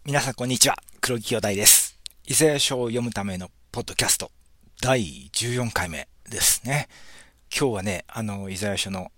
皆さんこんにちは。黒木兄弟です。イザヤ書を読むためのポッドキャスト第14回目ですね。今日はね、イザヤ書の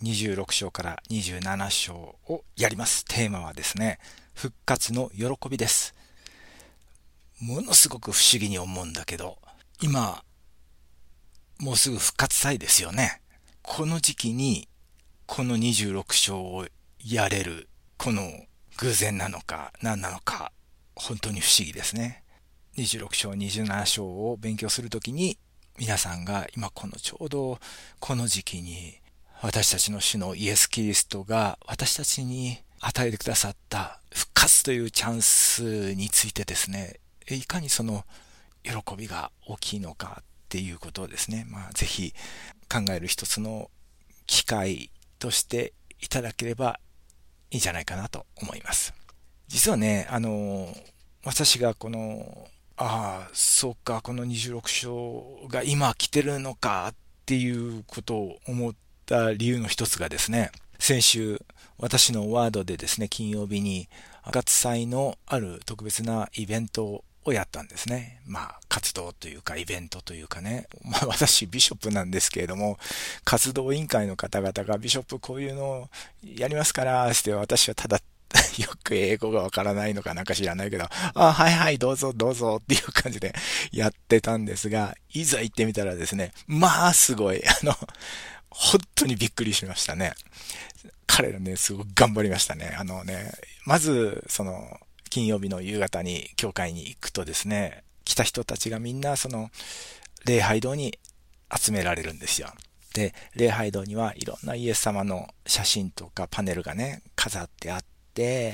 26章から27章をやります。テーマはですね、復活の喜びです。ものすごく不思議に思うんだけど、今、もうすぐ復活祭ですよね。この時期に、この26章をやれる、この偶然なのか何なのか、本当に不思議ですね。26章、27章を勉強するときに、皆さんが今このちょうどこの時期に、私たちの主のイエス・キリストが私たちに与えてくださった復活というチャンスについてですね、いかにその喜びが大きいのかっていうことをですね、ぜひ考える一つの機会としていただければいいんじゃないかなと思います。実はね、私がこの、そうか、この26章が今来てるのかっていうことを思った理由の一つがですね、先週私のワードでですね、金曜日に復活祭のある特別なイベントをやったんですね。活動というかイベントというかね。私ビショップなんですけれども、活動委員会の方々がビショップこういうのをやりますからって私はただよく英語がわからないのかなんか知らないけど、はいはい、どうぞどうぞっていう感じでやってたんですが、いざ行ってみたらですね、すごい、本当にびっくりしましたね。彼らね、すごく頑張りましたね。まず、金曜日の夕方に教会に行くとですね、来た人たちがみんな礼拝堂に集められるんですよ。で、礼拝堂にはいろんなイエス様の写真とかパネルがね、飾ってあって、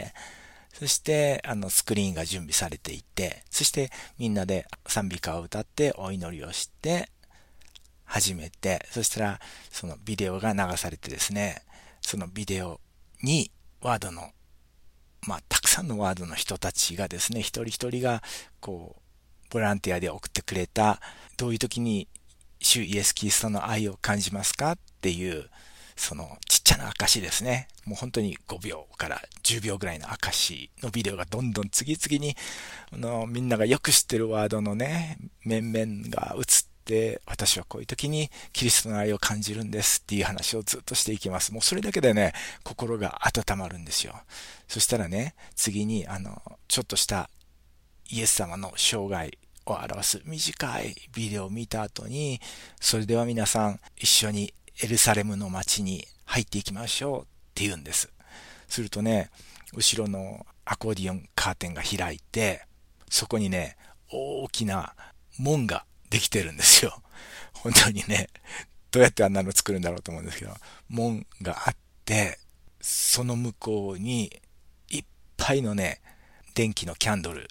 そして、スクリーンが準備されていて、そしてみんなで賛美歌を歌ってお祈りをして、始めて、そしたら、そのビデオが流されてですね、そのビデオにワードの、たくさんのワードの人たちがですね、一人一人が、ボランティアで送ってくれた、どういう時に主イエス・キリストの愛を感じますかっていう、そのちっちゃな証ですね。もう本当に5秒から10秒ぐらいの証のビデオがどんどん次々に、みんながよく知ってるワードのね、面々が映って、私はこういう時にキリストの愛を感じるんですっていう話をずっとしていきます。もうそれだけでね、心が温まるんですよ。そしたらね、次に、ちょっとしたイエス様の生涯を表す短いビデオを見た後に、それでは皆さん一緒にエルサレムの街に入っていきましょうって言うんです。するとね、後ろのアコーディオンカーテンが開いて、そこにね、大きな門ができてるんですよ。本当にね、どうやってあんなの作るんだろうと思うんですけど、門があって、その向こうにいっぱいのね、電気のキャンドル、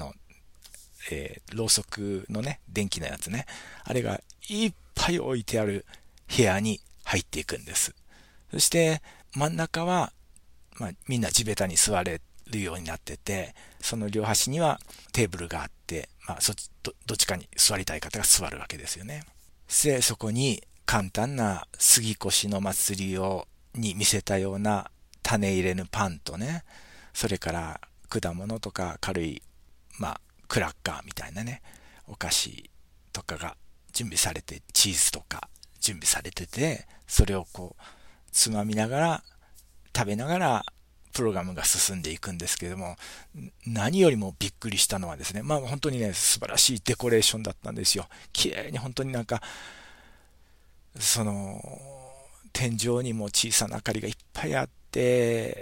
ろうそくのね、電気のやつね、あれがいっぱい置いてある部屋に入っていくんです。そして真ん中は、みんな地べたに座れるようになってて、その両端にはテーブルがあって、どっちかに座りたい方が座るわけですよね。で、そこに簡単な杉越の祭りに見せたような種入れぬパンとね、それから果物とか軽い、クラッカーみたいなね、お菓子とかが準備されて、チーズとか準備されてて、それをつまみながら、食べながら、プログラムが進んでいくんですけれども、何よりもびっくりしたのはですね、本当にね、素晴らしいデコレーションだったんですよ。綺麗に本当になんか、天井にも小さな明かりがいっぱいあって、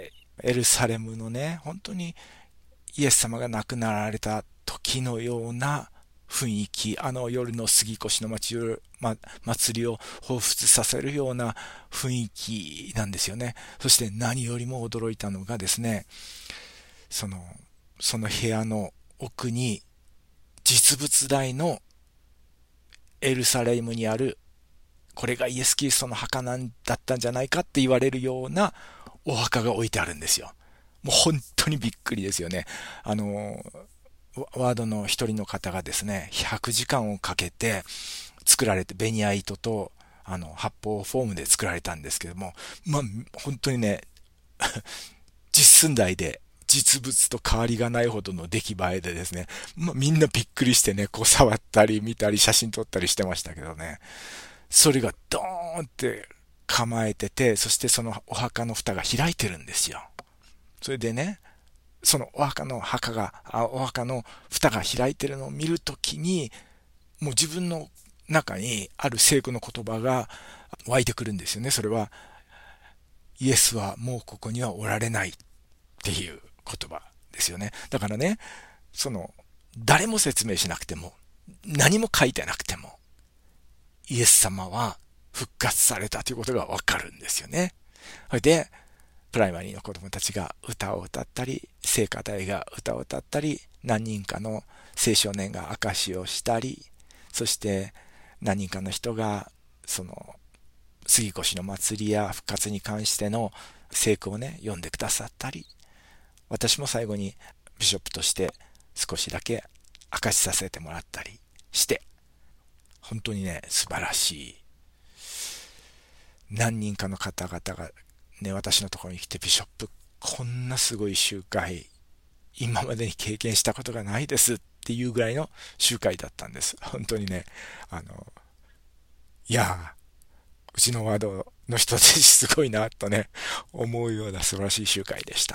エルサレムのね、本当にイエス様が亡くなられた時のような雰囲気、あの夜の杉越の祭りを彷彿させるような雰囲気なんですよね。そして何よりも驚いたのがですね、その部屋の奥に実物大のエルサレムにある、これがイエス・キリストの墓なんだったんじゃないかって言われるようなお墓が置いてあるんですよ。もう本当にびっくりですよね。ワードの一人の方がですね、100時間をかけて作られて、ベニヤ糸と発泡フォームで作られたんですけども、本当にね、実寸大で実物と変わりがないほどの出来栄えでですね、みんなびっくりしてね、こう触ったり見たり写真撮ったりしてましたけどね、それがドーンって構えてて、そしてそのお墓の蓋が開いてるんですよ。それでね、そのお墓の蓋が開いてるのを見るときに、もう自分の中にある聖句の言葉が湧いてくるんですよね。それは、イエスはもうここにはおられないっていう言葉ですよね。だからね、誰も説明しなくても、何も書いてなくても、イエス様は復活されたということがわかるんですよね。それで、プライマリーの子供たちが歌を歌ったり、聖歌隊が歌を歌ったり、何人かの青少年が証しをしたり、そして何人かの人が、杉越の祭りや復活に関しての聖句をね、読んでくださったり、私も最後にビショップとして少しだけ証しさせてもらったりして、本当にね、素晴らしい。何人かの方々がね、私のところに来て、ビショップ、こんなすごい集会、今までに経験したことがないですっていうぐらいの集会だったんです。本当にね、いやうちのワードの人たちすごいなとね、思うような素晴らしい集会でした。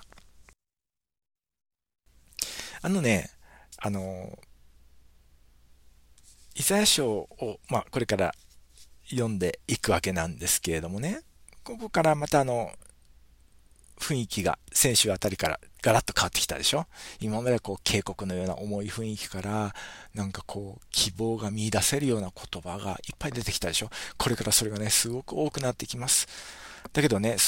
イザヤ書を、これから読んでいくわけなんですけれどもね、ここからまた雰囲気が先週あたりからガラッと変わってきたでしょ。今まで警告のような重い雰囲気から、希望が見出せるような言葉がいっぱい出てきたでしょ。これからそれがね、すごく多くなってきます。だけどね、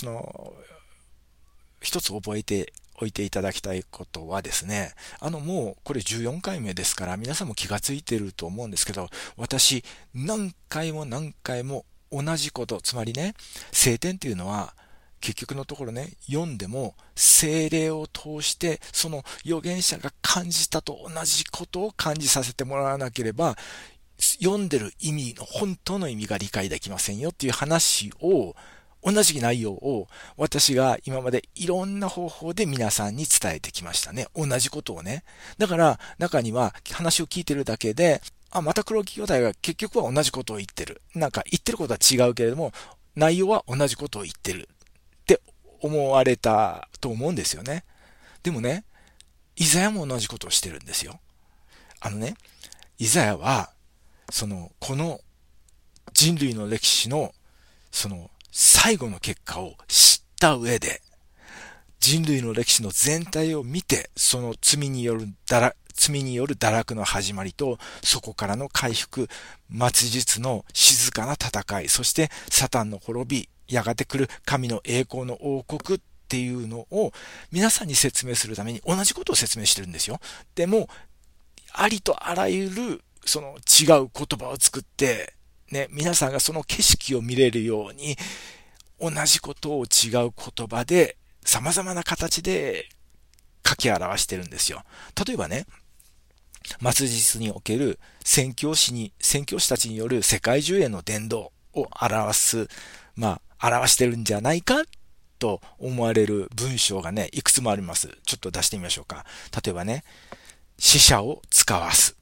一つ覚えておいていただきたいことはですね、もうこれ14回目ですから、皆さんも気がついてると思うんですけど、私、何回も何回も同じこと、つまりね、聖典っていうのは、結局のところね、読んでも聖霊を通してその預言者が感じたと同じことを感じさせてもらわなければ、読んでる意味の本当の意味が理解できませんよっていう話を、同じ内容を私が今までいろんな方法で皆さんに伝えてきましたね。同じことをね。だから中には話を聞いてるだけで、また黒木兄弟が結局は同じことを言ってる。言ってることは違うけれども、内容は同じことを言ってる。って思われたと思うんですよね。でもね、イザヤも同じことをしてるんですよ。イザヤは、この人類の歴史の、最後の結果を知った上で、人類の歴史の全体を見て、その罪による堕落の始まりと、そこからの回復、末日の静かな戦い、そしてサタンの滅び、やがて来る神の栄光の王国っていうのを皆さんに説明するために同じことを説明してるんですよ。でも、ありとあらゆる違う言葉を作って、ね、皆さんがその景色を見れるように、同じことを違う言葉で、様々な形で書き表してるんですよ。例えばね、末日における宣教師たちによる世界中への伝道を表してるんじゃないかと思われる文章がね、いくつもあります。ちょっと出してみましょうか。例えばね、死者を使わす。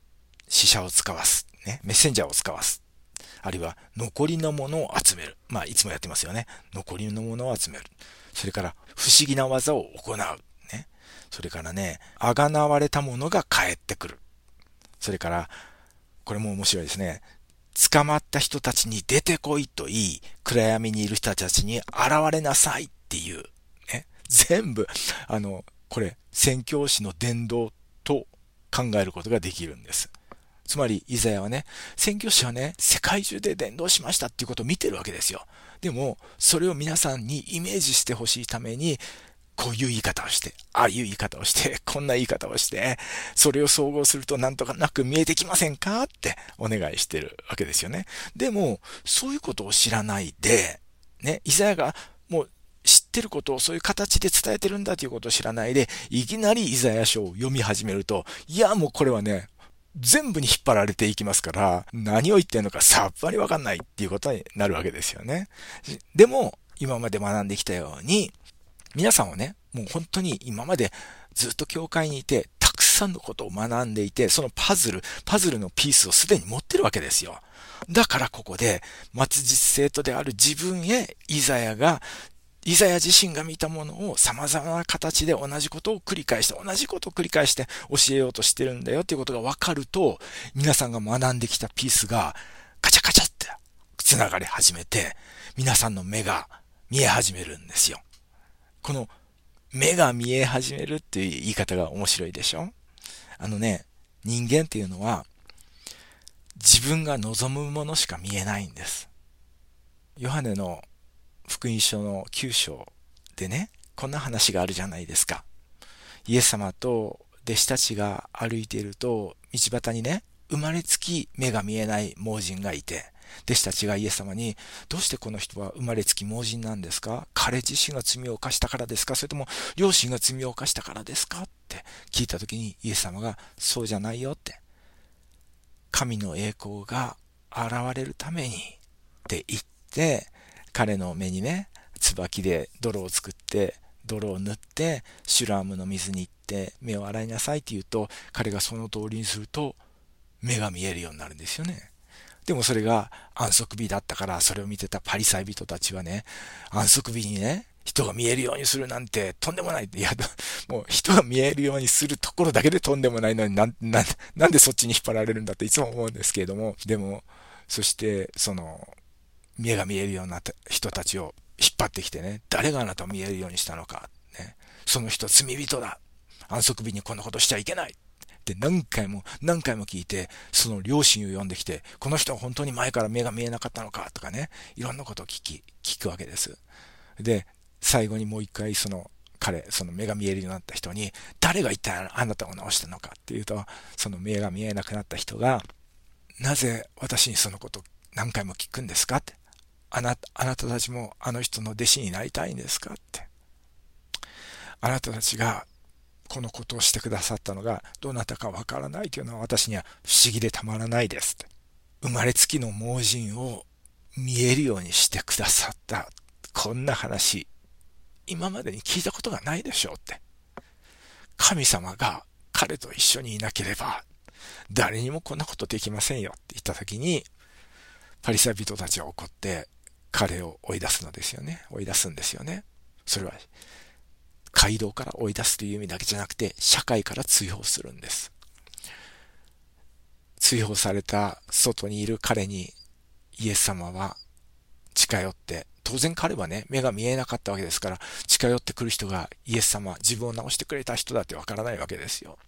ね、メッセンジャーを使わす。あるいは、残りのものを集める。いつもやってますよね。残りのものを集める。それから、不思議な技を行う。ね。それからね、あがなわれたものが帰ってくる。それから、これも面白いですね。捕まった人たちに出てこいと言い、暗闇にいる人たちに現れなさいっていう。ね。全部、これ、宣教師の伝道と考えることができるんです。つまり、イザヤはね、宣教師はね、世界中で伝道しましたっていうことを見てるわけですよ。でも、それを皆さんにイメージしてほしいために、こういう言い方をして、ああいう言い方をして、こんな言い方をして、それを総合するとなんとかなく見えてきませんかってお願いしてるわけですよね。でも、そういうことを知らないで、ね、イザヤがもう知ってることをそういう形で伝えてるんだということを知らないで、いきなりイザヤ書を読み始めると、いやもうこれはね、全部に引っ張られていきますから、何を言ってんのかさっぱりわかんないっていうことになるわけですよね。でも、今まで学んできたように、皆さんはね、 もう本当に今までずっと教会にいて、たくさんのことを学んでいて、そのパズルのピースをすでに持ってるわけですよ。だからここで、末日生徒である自分へ、イザヤ自身が見たものを様々な形で同じことを繰り返して教えようとしてるんだよっていうことが分かると、皆さんが学んできたピースがカチャカチャって繋がり始めて、皆さんの目が見え始めるんですよ。この目が見え始めるっていう言い方が面白いでしょ。人間っていうのは自分が望むものしか見えないんです。ヨハネの福音書の9章でね、こんな話があるじゃないですか。イエス様と弟子たちが歩いていると、道端にね、生まれつき目が見えない盲人がいて、弟子たちがイエス様に、どうしてこの人は生まれつき盲人なんですか？彼自身が罪を犯したからですか？それとも両親が罪を犯したからですか？って聞いたときに、イエス様が、そうじゃないよって。神の栄光が現れるためにって言って、彼の目にね、椿で泥を作って、泥を塗って、シュラームの水に行って目を洗いなさいって言うと、彼がその通りにすると目が見えるようになるんですよね。でもそれが安息日だったから、それを見てたパリサイ人たちはね、安息日にね、人が見えるようにするなんてとんでもないって。いや、もう人が見えるようにするところだけでとんでもないのになんでそっちに引っ張られるんだっていつも思うんですけれども、でも、そして目が見えるようになった人たちを引っ張ってきてね、誰があなたを見えるようにしたのか、ね、その人罪人だ。安息日にこんなことしちゃいけない。って何回も聞いて、その両親を呼んできて、この人は本当に前から目が見えなかったのかとかね、いろんなことを聞くわけです。で、最後にもう一回その目が見えるようになった人に、誰が一体あなたを治したのかっていうと、その目が見えなくなった人が、なぜ私にそのこと何回も聞くんですかって。あなたたちもあの人の弟子になりたいんですかって。あなたたちがこのことをしてくださったのがどなたかわからないというのは私には不思議でたまらないですって。生まれつきの盲人を見えるようにしてくださった。こんな話、今までに聞いたことがないでしょうって。神様が彼と一緒にいなければ誰にもこんなことできませんよって言った時に、パリサイ人たちは怒って彼を追い出すんですよね。それは街道から追い出すという意味だけじゃなくて、社会から追放するんです。追放された外にいる彼にイエス様は近寄って、当然彼はね、目が見えなかったわけですから、近寄ってくる人がイエス様、自分を治してくれた人だってわからないわけですよ。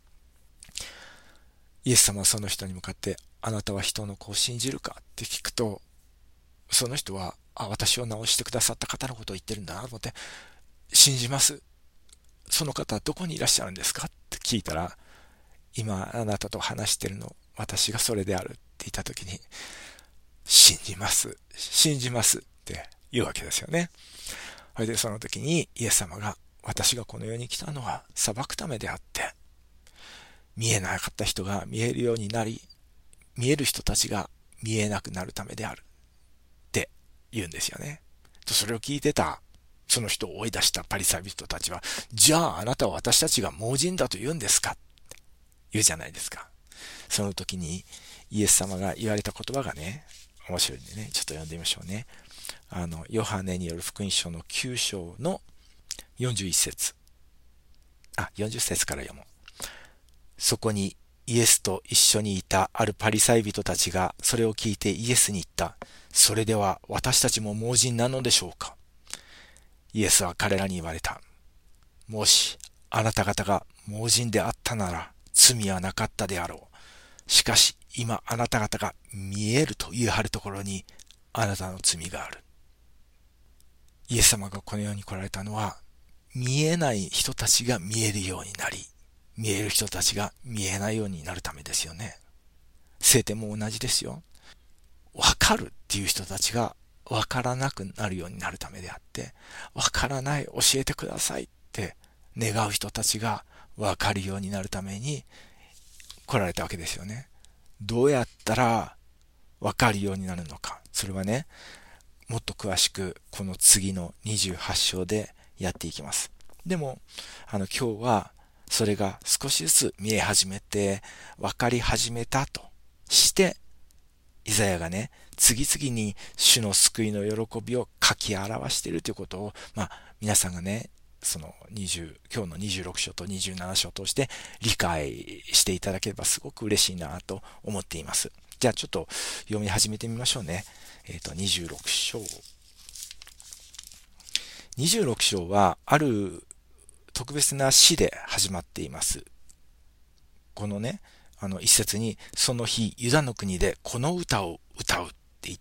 イエス様はその人に向かって、あなたは人の子を信じるかって聞くと、その人は、私を治してくださった方のことを言ってるんだなと思って、信じます。その方はどこにいらっしゃるんですかって聞いたら、今あなたと話してるの、私がそれであるって言った時に、信じますって言うわけですよね。それでその時にイエス様が、私がこの世に来たのは裁くためであって、見えなかった人が見えるようになり、見える人たちが見えなくなるためであるって言うんですよね。それを聞いてたその人を追い出したパリサイ人たちは、じゃああなたは私たちが盲人だと言うんですかって言うじゃないですか。その時にイエス様が言われた言葉がね、面白いんでね、ちょっと読んでみましょうね。ヨハネによる福音書の9章の41節。40節から読もう。そこにイエスと一緒にいたあるパリサイ人たちがそれを聞いてイエスに言った。それでは私たちも盲人なのでしょうか。イエスは彼らに言われた。もしあなた方が盲人であったなら罪はなかったであろう。しかし今あなた方が見えると言い張るところにあなたの罪がある。イエス様がこの世に来られたのは、見えない人たちが見えるようになり、見える人たちが見えないようになるためですよね。聖典も同じですよ。わかるっていう人たちがわからなくなるようになるためであって、わからない、教えてくださいって願う人たちがわかるようになるために来られたわけですよね。どうやったらわかるようになるのか。それはね、もっと詳しくこの次の28章でやっていきます。 でも、今日はそれが少しずつ見え始めて、分かり始めたとして、イザヤがね、次々に主の救いの喜びを書き表しているということを、皆さんがね、今日の26章と27章を通して理解していただければすごく嬉しいなと思っています。じゃあちょっと読み始めてみましょうね。26章。26章はある特別な詩で始まっています。このね、一節に、その日、ユダの国でこの歌を歌うって言って、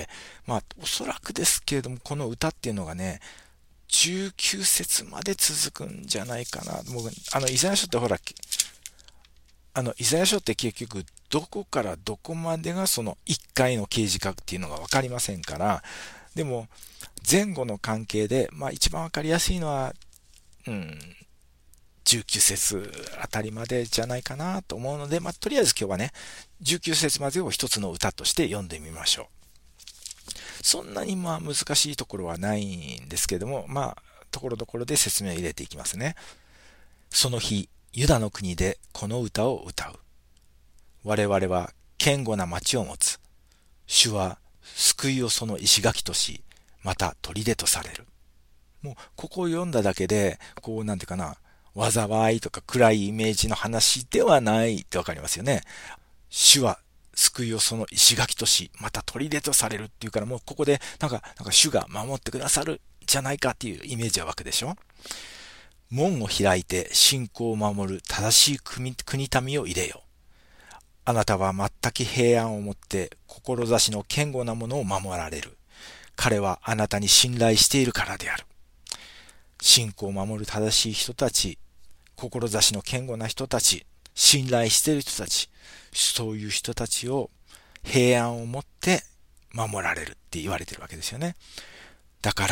おそらくですけれども、この歌っていうのがね、19節まで続くんじゃないかな。もう、イザヤ書ってほら、イザヤ書って結局、どこからどこまでがその1回の刑事かっていうのがわかりませんから、でも、前後の関係で、一番わかりやすいのは、19節あたりまでじゃないかなと思うので、とりあえず今日はね、19節までを一つの歌として読んでみましょう。そんなに難しいところはないんですけども、ところどころで説明を入れていきますね。その日、ユダの国でこの歌を歌う。我々は堅固な町を持つ。主は救いをその石垣とし、また砦とされる。もう、ここを読んだだけで、なんていうかな、災いとか暗いイメージの話ではないってわかりますよね。主は救いをその石垣とし、また砦とされるっていうから、もうここでなんか主が守ってくださるじゃないかっていうイメージは湧くでしょ。門を開いて信仰を守る正しい国民を入れよ。あなたは全く平安をもって志の堅固なものを守られる。彼はあなたに信頼しているからである。信仰を守る正しい人たち、志の堅固な人たち、信頼している人たち、そういう人たちを平安をもって守られるって言われてるわけですよね。だから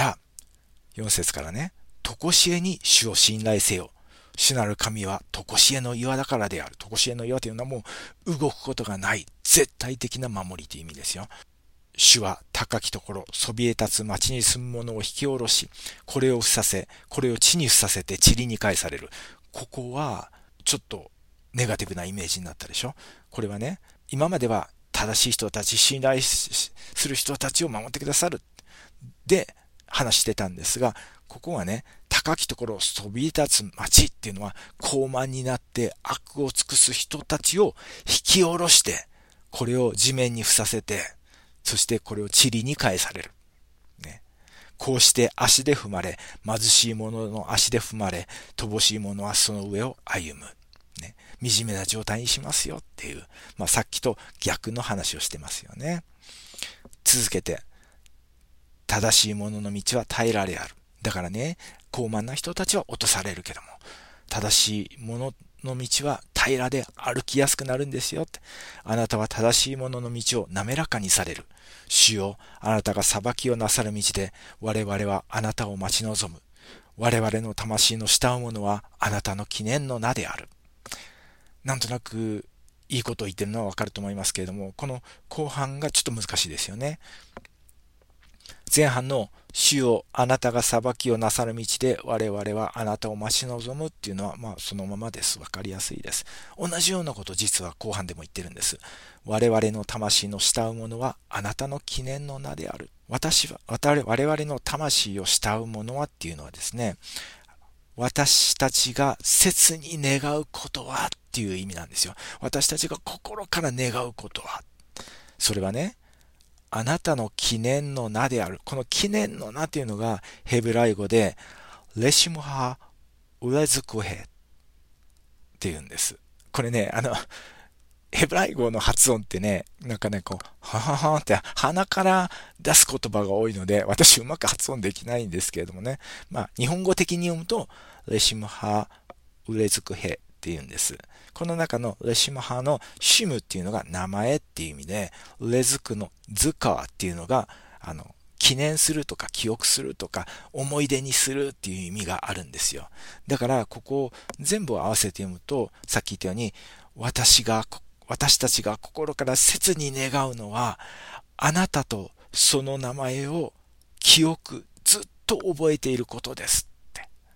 、4節からね、常しえに主を信頼せよ。主なる神は常しえの岩だからである。常しえの岩というのはもう動くことがない絶対的な守りという意味ですよ。主は高きところ、そびえ立つ町に住む者を引き下ろし、これを伏させ、これを地に伏させて塵に返される。ここは、ちょっとネガティブなイメージになったでしょ。これはね、今までは正しい人たち、信頼する人たちを守ってくださる。で、話してたんですが、ここはね、高きところ、そびえ立つ町っていうのは、高慢になって悪を尽くす人たちを引き下ろして、これを地面に伏させて、そしてこれを塵に返される。ね、こうして足で踏まれ、貧しい者の足で踏まれ、乏しい者はその上を歩む。ね、惨めな状態にしますよっていう、さっきと逆の話をしてますよね。続けて、正しい者の道は平らである。だからね、高慢な人たちは落とされるけども、正しい者の道は平らで歩きやすくなるんですよって。あなたは正しい者の道を滑らかにされる。主よ、あなたが裁きをなさる道で、我々はあなたを待ち望む。我々の魂の慕う者はあなたの記念の名である。なんとなくいいことを言ってるのはわかると思いますけれども、この後半がちょっと難しいですよね。前半の主よあなたが裁きをなさる道で我々はあなたを待ち望むっていうのはそのままです。わかりやすいです。同じようなこと実は後半でも言ってるんです。我々の魂の慕う者はあなたの記念の名である。我々の魂を慕う者はっていうのはですね、私たちが切に願うことはっていう意味なんですよ。私たちが心から願うことは。それはね、あなたの記念の名である。この記念の名というのがヘブライ語でレシムハウレズクヘっていうんです。これね、ヘブライ語の発音ってね、なんかね、はははって鼻から出す言葉が多いので、私うまく発音できないんですけれどもね。日本語的に読むと、レシムハウレズクヘっていうんです。この中のレシムハのシムっていうのが名前っていう意味で、レズクのズカーっていうのが、記念するとか記憶するとか思い出にするっていう意味があるんですよ。だからここを全部合わせて読むと、さっき言ったように、私たちが心から切に願うのは、あなたとその名前をずっと覚えていることですって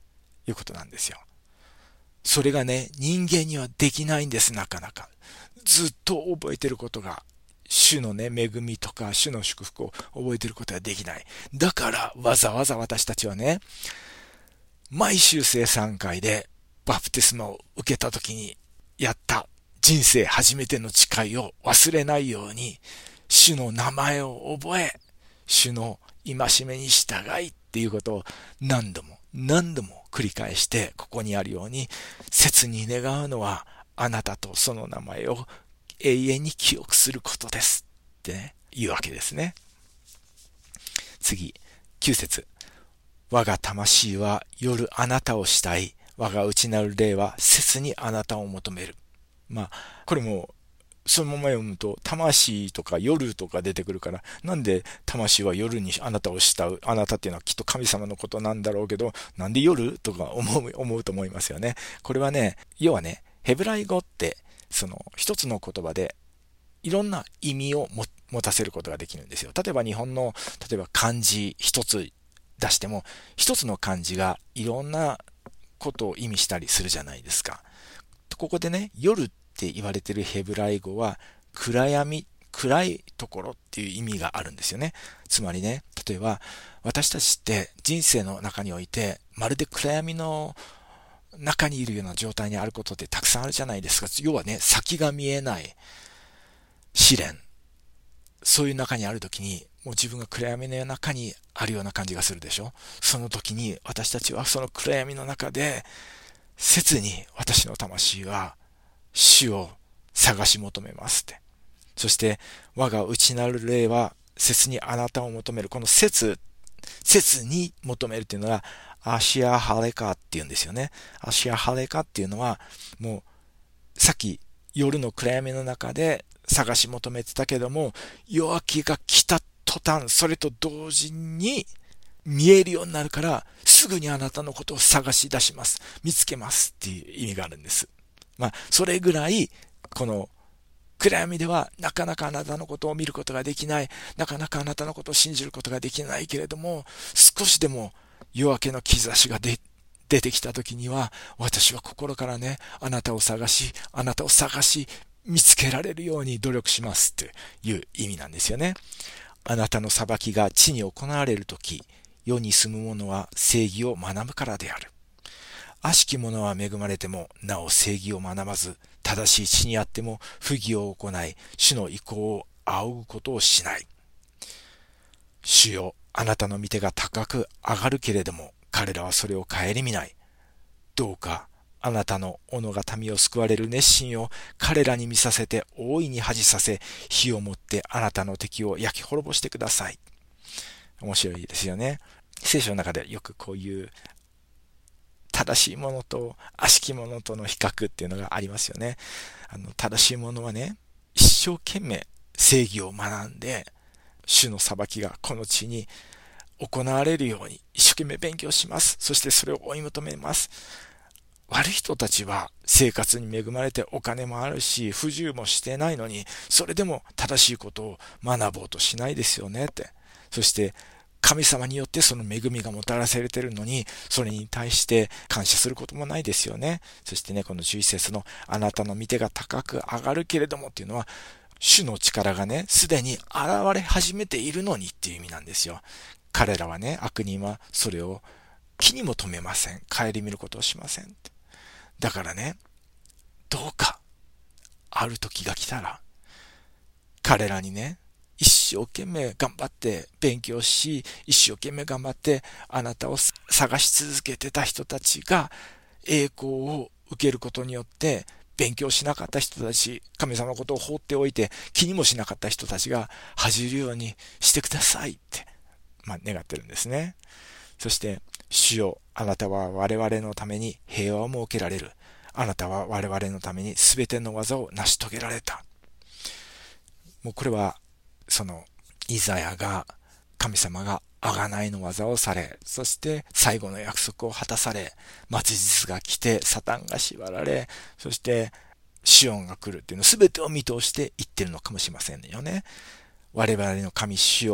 いうことなんですよ。それがね、人間にはできないんです、なかなか。ずっと覚えてることが、主のね、恵みとか主の祝福を覚えてることができない。だからわざわざ私たちはね、毎週生産会でバプテスマを受けた時にやった人生初めての誓いを忘れないように、主の名前を覚え、主の戒めに従いっていうことを何度も何度も繰り返して、ここにあるように、切に願うのはあなたとその名前を永遠に記憶することですってね、言うわけですね。次、9節。我が魂は夜あなたを慕い、我が内なる霊は切にあなたを求める。まあ、これも、そのまま読むと、魂とか夜とか出てくるから、なんで魂は夜にあなたを慕う、あなたっていうのはきっと神様のことなんだろうけど、なんで夜とか思うと思いますよね。これはね、要はね、ヘブライ語って、その一つの言葉で、いろんな意味を持たせることができるんですよ。例えば日本の、例えば漢字一つ出しても、一つの漢字がいろんなことを意味したりするじゃないですか。ここでね、夜って言われてるヘブライ語は、暗闇、暗いところっていう意味があるんですよね。つまりね、例えば、私たちって人生の中において、まるで暗闇の中にいるような状態にあることってたくさんあるじゃないですか。要はね、先が見えない試練。そういう中にあるときに、もう自分が暗闇の中にあるような感じがするでしょ。その時に私たちはその暗闇の中で、切に私の魂は主を探し求めますって。そして我が内なる霊は切にあなたを求める。この切に求めるっていうのがアシアハレカっていうんですよね。アシアハレカっていうのはもうさっき夜の暗闇の中で探し求めてたけども、夜明けが来た途端、それと同時に見えるようになるから、すぐにあなたのことを探し出します。見つけますっていう意味があるんです。まあ、それぐらい、この暗闇ではなかなかあなたのことを見ることができない。なかなかあなたのことを信じることができないけれども、少しでも夜明けの兆しが出てきた時には、私は心からね、あなたを探し、見つけられるように努力しますっていう意味なんですよね。あなたの裁きが地に行われるとき、世に住む者は正義を学ぶからである。悪しき者は恵まれても、なお正義を学ばず、正しい地にあっても不義を行い、主の意向を仰ぐことをしない。主よ、あなたの御手が高く上がるけれども、彼らはそれを顧みない。どうか、あなたの斧が民を救われる熱心を彼らに見させて大いに恥させ、火をもってあなたの敵を焼き滅ぼしてください。面白いですよね。聖書の中でよくこういう正しいものと悪しきものとの比較っていうのがありますよね。正しいものはね、一生懸命正義を学んで、主の裁きがこの地に行われるように一生懸命勉強します。そしてそれを追い求めます。悪い人たちは生活に恵まれてお金もあるし不自由もしてないのに、それでも正しいことを学ぼうとしないですよねって。そして神様によってその恵みがもたらされているのに、それに対して感謝することもないですよね。そしてね、この11節のあなたの御手が高く上がるけれどもっていうのは、主の力がね、すでに現れ始めているのにっていう意味なんですよ。彼らはね、悪人はそれを気にも留めません。顧みることをしません。だからね、どうか、ある時が来たら、彼らにね、一生懸命頑張って勉強し、一生懸命頑張ってあなたを探し続けてた人たちが栄光を受けることによって、勉強しなかった人たち、神様のことを放っておいて気にもしなかった人たちが恥じるようにしてくださいって、願ってるんですね。そして、主よ、あなたは我々のために平和を設けられる。あなたは我々のために全ての技を成し遂げられた。もうこれは、イザヤが、神様が贖いの技をされ、そして最後の約束を果たされ、末日が来て、サタンが縛られ、そしてシオンが来るっていうのを全てを見通して言ってるのかもしれませんよね。我々の神主よ、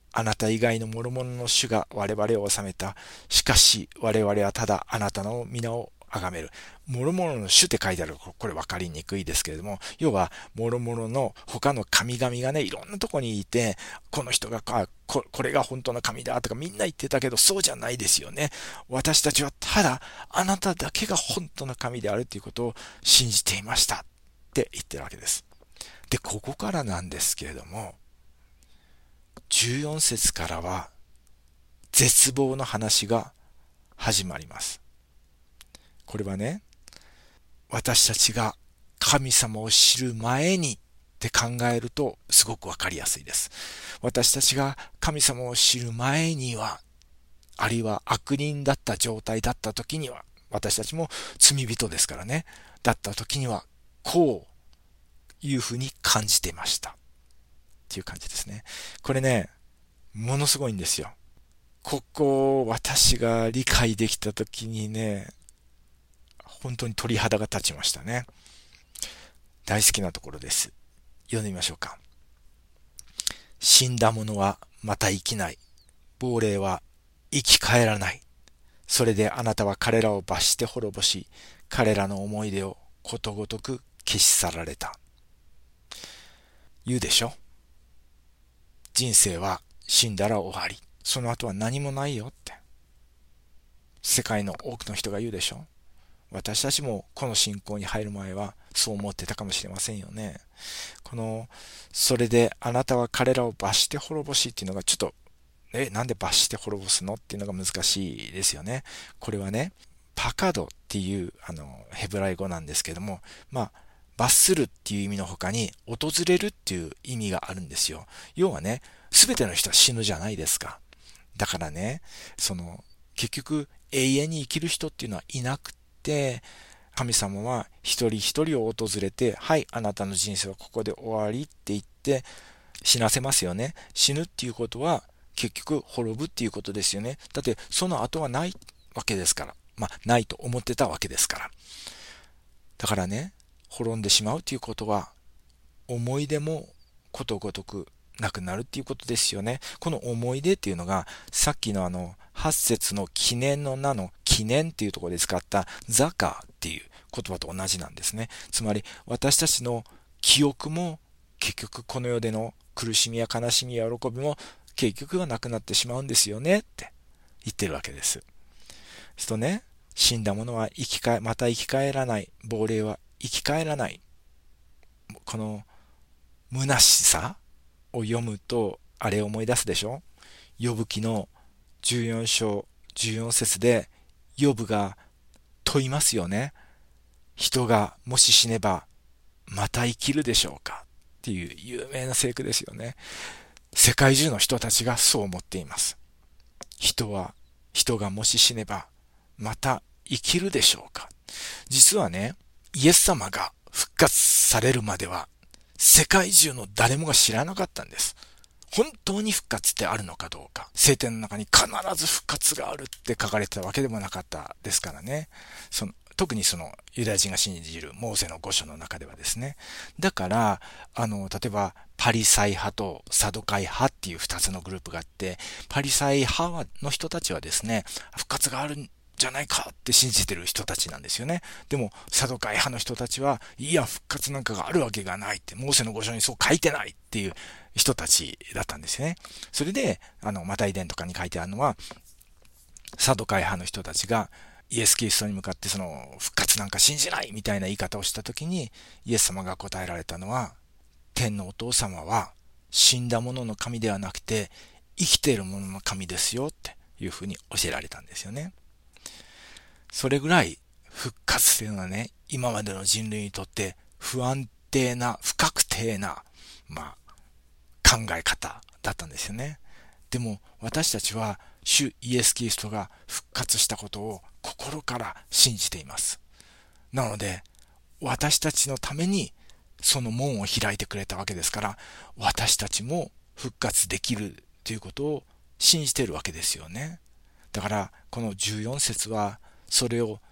あなた以外の諸々の主が我々を治めた。しかし我々はただあなたの皆を崇める。諸々の主って書いてある。これ分かりにくいですけれども、要は諸々の他の神々がね、いろんなとこにいて、この人がこれが本当の神だとかみんな言ってたけど、そうじゃないですよね。私たちはただあなただけが本当の神であるということを信じていましたって言ってるわけです。で、ここからなんですけれども、14節からは絶望の話が始まります。これはね、私たちが神様を知る前にって考えるとすごくわかりやすいです。私たちが神様を知る前には、あるいは悪人だった状態だった時には、私たちも罪人ですからね、だった時にはこういうふうに感じていましたっていう感じですね。これね、ものすごいんですよ。ここを私が理解できた時にね、本当に鳥肌が立ちましたね。大好きなところです。読んでみましょうか。死んだ者はまた生きない。亡霊は生き返らない。それであなたは彼らを罰して滅ぼし、彼らの思い出をことごとく消し去られた。言うでしょ。人生は死んだら終わり。その後は何もないよって。世界の多くの人が言うでしょ。私たちもこの信仰に入る前はそう思ってたかもしれませんよね。それであなたは彼らを罰して滅ぼしっていうのがちょっと、なんで罰して滅ぼすのっていうのが難しいですよね。これはね、パカドっていうヘブライ語なんですけども、罰するっていう意味の他に訪れるっていう意味があるんですよ。要はね、すべての人は死ぬじゃないですか。だからね、結局永遠に生きる人っていうのはいなくて、神様は一人一人を訪れて、はい、あなたの人生はここで終わりって言って死なせますよね。死ぬっていうことは結局滅ぶっていうことですよね。だってその後はないわけですから。ないと思ってたわけですから。だからね、滅んでしまうっていうことは思い出もことごとくなくなるっていうことですよね。この思い出っていうのが、さっきの8節の記念の名の記念っていうところで使ったザカっていう言葉と同じなんですね。つまり私たちの記憶も結局この世での苦しみや悲しみや喜びも結局はなくなってしまうんですよねって言ってるわけです。そうね、死んだ者はまた生き返らない。亡霊は生き返らない。この虚しさを読むとあれを思い出すでしょ。ヨブ記の14章14節でヨブが問いますよね。人がもし死ねばまた生きるでしょうかっていう有名な聖句ですよね。世界中の人たちがそう思っています。人がもし死ねばまた生きるでしょうか。実はね、イエス様が復活されるまでは世界中の誰もが知らなかったんです。本当に復活ってあるのかどうか。聖典の中に必ず復活があるって書かれてたわけでもなかったですからね。特にユダヤ人が信じるモーセの5書の中ではですね。だから、例えば、パリサイ派とサドカイ派っていう2つのグループがあって、パリサイ派の人たちはですね、復活があるんじゃないかって信じてる人たちなんですよね。でも、サドカイ派の人たちは、いや、復活なんかがあるわけがないって、モーセの5書にそう書いてないっていう人たちだったんですよね。それで、マタイ伝とかに書いてあるのは、サドカイ派の人たちが、イエス・キリストに向かって復活なんか信じないみたいな言い方をしたときに、イエス様が答えられたのは、天のお父様は死んだ者の神ではなくて、生きている者の神ですよっていうふうに教えられたんですよね。それぐらい復活というのはね、今までの人類にとって不安定な、不確定な、考え方だったんですよね。でも私たちは主イエス・キリストが復活したことを心から信じています。なので私たちのためにその門を開いてくれたわけですから、私たちも復活できるということを信じているわけですよね。だからこの14節はそれを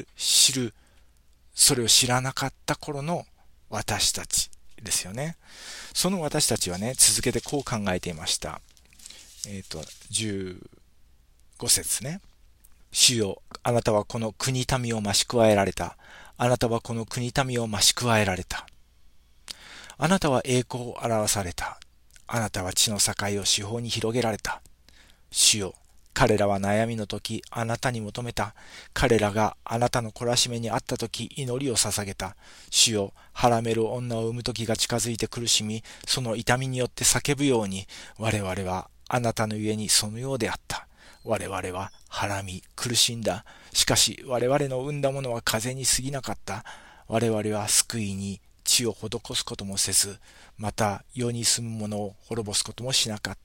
それを知らなかった頃の私たちですよね。その私たちはね、続けてこう考えていました。 15節ね。主よ、あなたはこの国民を増し加えられた。あなたはこの国民を増し加えられた。あなたは栄光を表された。あなたは地の境を四方に広げられた。主よ、彼らは悩みの時、あなたに求めた。彼らがあなたの懲らしめにあった時、祈りを捧げた。主よ、はらめる女を産む時が近づいて苦しみ、その痛みによって叫ぶように、我々はあなたのゆえにそのようであった。我々ははらみ、苦しんだ。しかし、我々の産んだものは風に過ぎなかった。我々は救いに地を施すこともせず、また世に住む者を滅ぼすこともしなかった。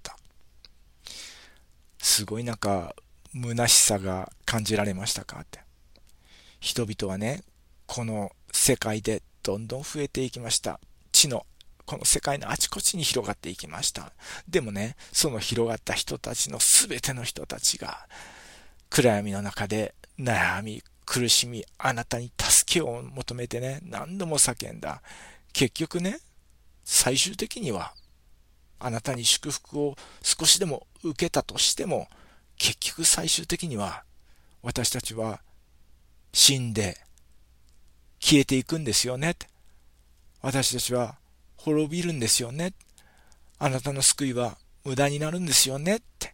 すごい虚しさが感じられましたかって。人々はね、この世界でどんどん増えていきました。この世界のあちこちに広がっていきました。でもね、その広がった人たちのすべての人たちが暗闇の中で悩み、苦しみ、あなたに助けを求めてね、何度も叫んだ。結局ね、最終的にはあなたに祝福を少しでも受けたとしても、結局最終的には私たちは死んで消えていくんですよね。私たちは滅びるんですよね。あなたの救いは無駄になるんですよねって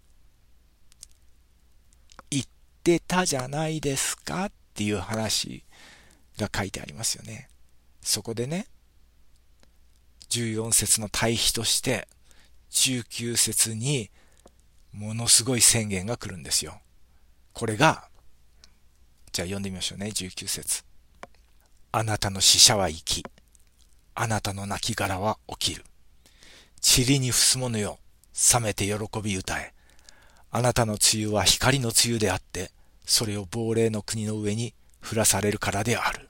言ってたじゃないですかっていう話が書いてありますよね。そこでね、14節の対比として19節にものすごい宣言が来るんですよ。これが、じゃあ読んでみましょうね。19節。あなたの死者は生き、あなたの亡骸は起きる。塵に伏す者よ、覚めて喜び歌え。あなたの梅雨は光の梅雨であって、それを亡霊の国の上に降らされるからである。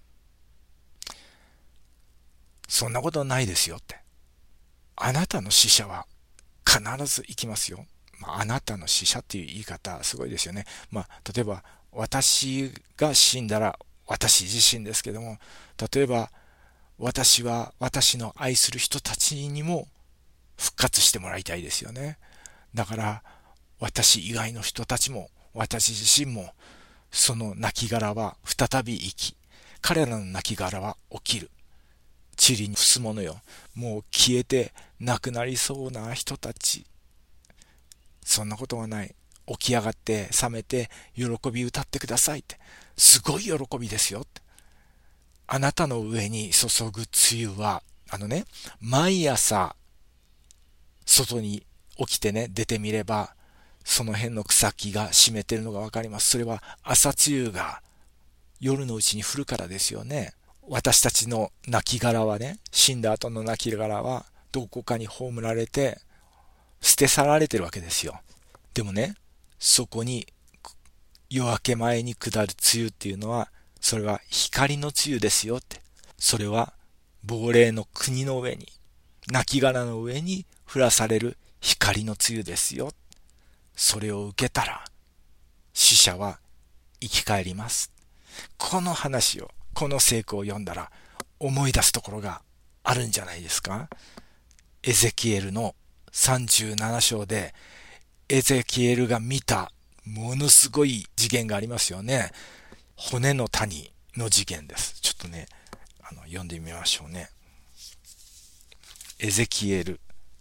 そんなことないですよって。あなたの死者は必ず生きますよ。あなたの死者っていう言い方すごいですよね。例えば私が死んだら私自身ですけども、例えば私は私の愛する人たちにも復活してもらいたいですよね。だから私以外の人たちも私自身もその亡骸は再び生き、彼らの亡骸は起きる。塵に伏すものよ、もう消えてなくなりそうな人たち、そんなことはない。起き上がって覚めて喜び歌ってくださいって。すごい喜びですよって。あなたの上に注ぐ梅雨は、毎朝外に起きてね、出てみれば、その辺の草木が湿ってるのがわかります。それは朝露が夜のうちに降るからですよね。私たちの亡骸はね、死んだ後の亡骸はどこかに葬られて捨て去られてるわけですよ。でもね、そこに夜明け前に下る梅雨っていうのは、それは光の梅雨ですよって。それは亡霊の国の上に、亡骸の上に降らされる光の梅雨ですよ。それを受けたら死者は生き返ります。この話を、この聖句を読んだら思い出すところがあるんじゃないですか。エゼキエルの37章でエゼキエルが見たものすごい事件がありますよね。骨の谷の事件です。ちょっとね、読んでみましょうね。エゼキエル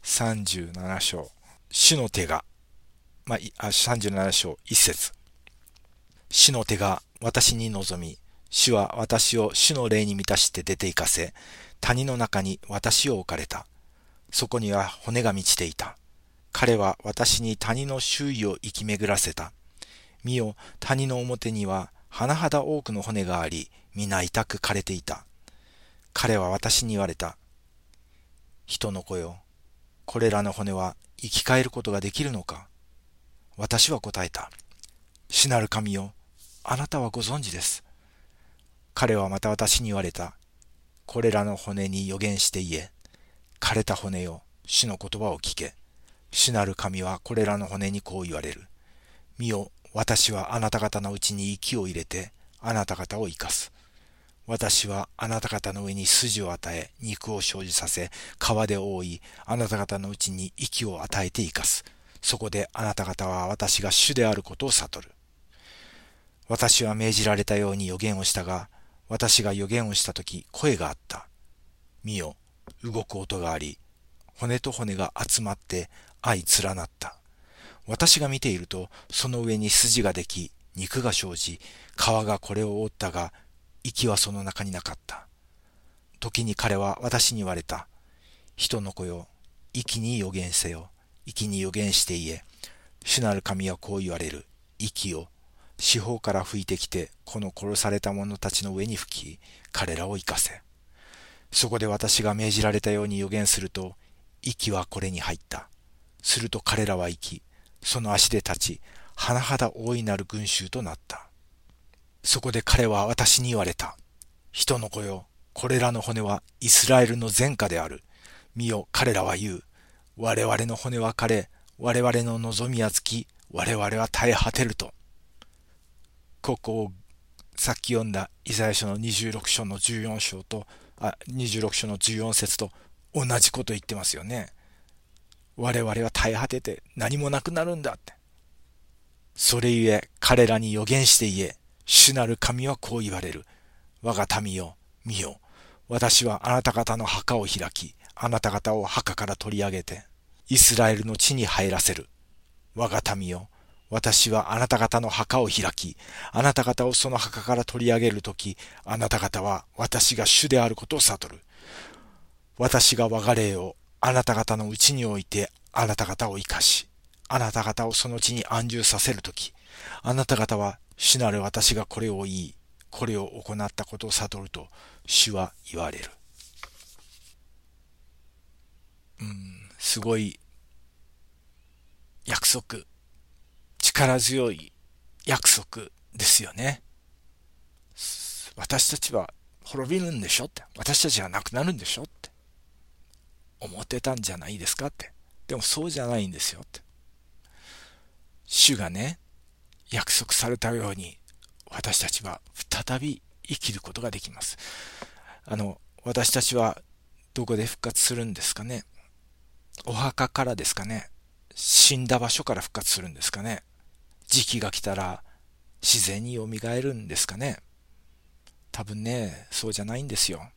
37章。主の手が、37章1節。主の手が私に臨み、主は私を主の霊に満たして出て行かせ、谷の中に私を置かれた。そこには骨が満ちていた。彼は私に谷の周囲を行き巡らせた。見よ、谷の表には甚だ多くの骨があり、皆痛く枯れていた。彼は私に言われた。人の子よ、これらの骨は生き返ることができるのか。私は答えた。主なる神よ、あなたはご存知です。彼はまた私に言われた。これらの骨に予言して言え。枯れた骨よ、主の言葉を聞け。主なる神はこれらの骨にこう言われる。見よ、私はあなた方のうちに息を入れて、あなた方を生かす。私はあなた方の上に筋を与え、肉を生じさせ、皮で覆い、あなた方のうちに息を与えて生かす。 そこであなた方は私が主であることを悟る。私は命じられたように予言をしたが、私が予言をしたとき声があった。見よ、動く音があり、骨と骨が集まって相連なった。私が見ていると、その上に筋ができ、肉が生じ、皮がこれを覆ったが、息はその中になかった。時に彼は私に言われた。人の子よ、息に予言せよ。息に予言して言え。主なる神はこう言われる。息を四方から吹いてきて、この殺された者たちの上に吹き、彼らを生かせ。そこで私が命じられたように予言すると、息はこれに入った。すると彼らは生き、その足で立ち、甚だ大いなる群衆となった。そこで彼は私に言われた。人の子よ、これらの骨はイスラエルの前科である。見よ、彼らは言う。我々の骨は枯れ、我々の望みは尽き、我々は耐え果てると。ここをさっき読んだイザヤ書の26章の14章と、26章の14節と同じこと言ってますよね。我々は耐え果てて何もなくなるんだって。それゆえ彼らに予言して言え。主なる神はこう言われる。我が民よ、見よ。私はあなた方の墓を開き、あなた方を墓から取り上げて、イスラエルの地に入らせる。我が民よ、私はあなた方の墓を開き、あなた方をその墓から取り上げるとき、あなた方は私が主であることを悟る。私が我が霊をあなた方のうちに置いて、あなた方を生かし、あなた方をその地に安住させるとき、あなた方は主なる私がこれを言い、これを行ったことを悟ると、主は言われる。すごい約束。力強い約束ですよね。私たちは滅びるんでしょって。私たちはなくなるんでしょって思ってたんじゃないですかって。でもそうじゃないんですよって。主がね、約束されたように私たちは再び生きることができます。私たちはどこで復活するんですかね。お墓からですかね。死んだ場所から復活するんですかね。時期が来たら自然に蘇るんですかね。多分ね、そうじゃないんですよ。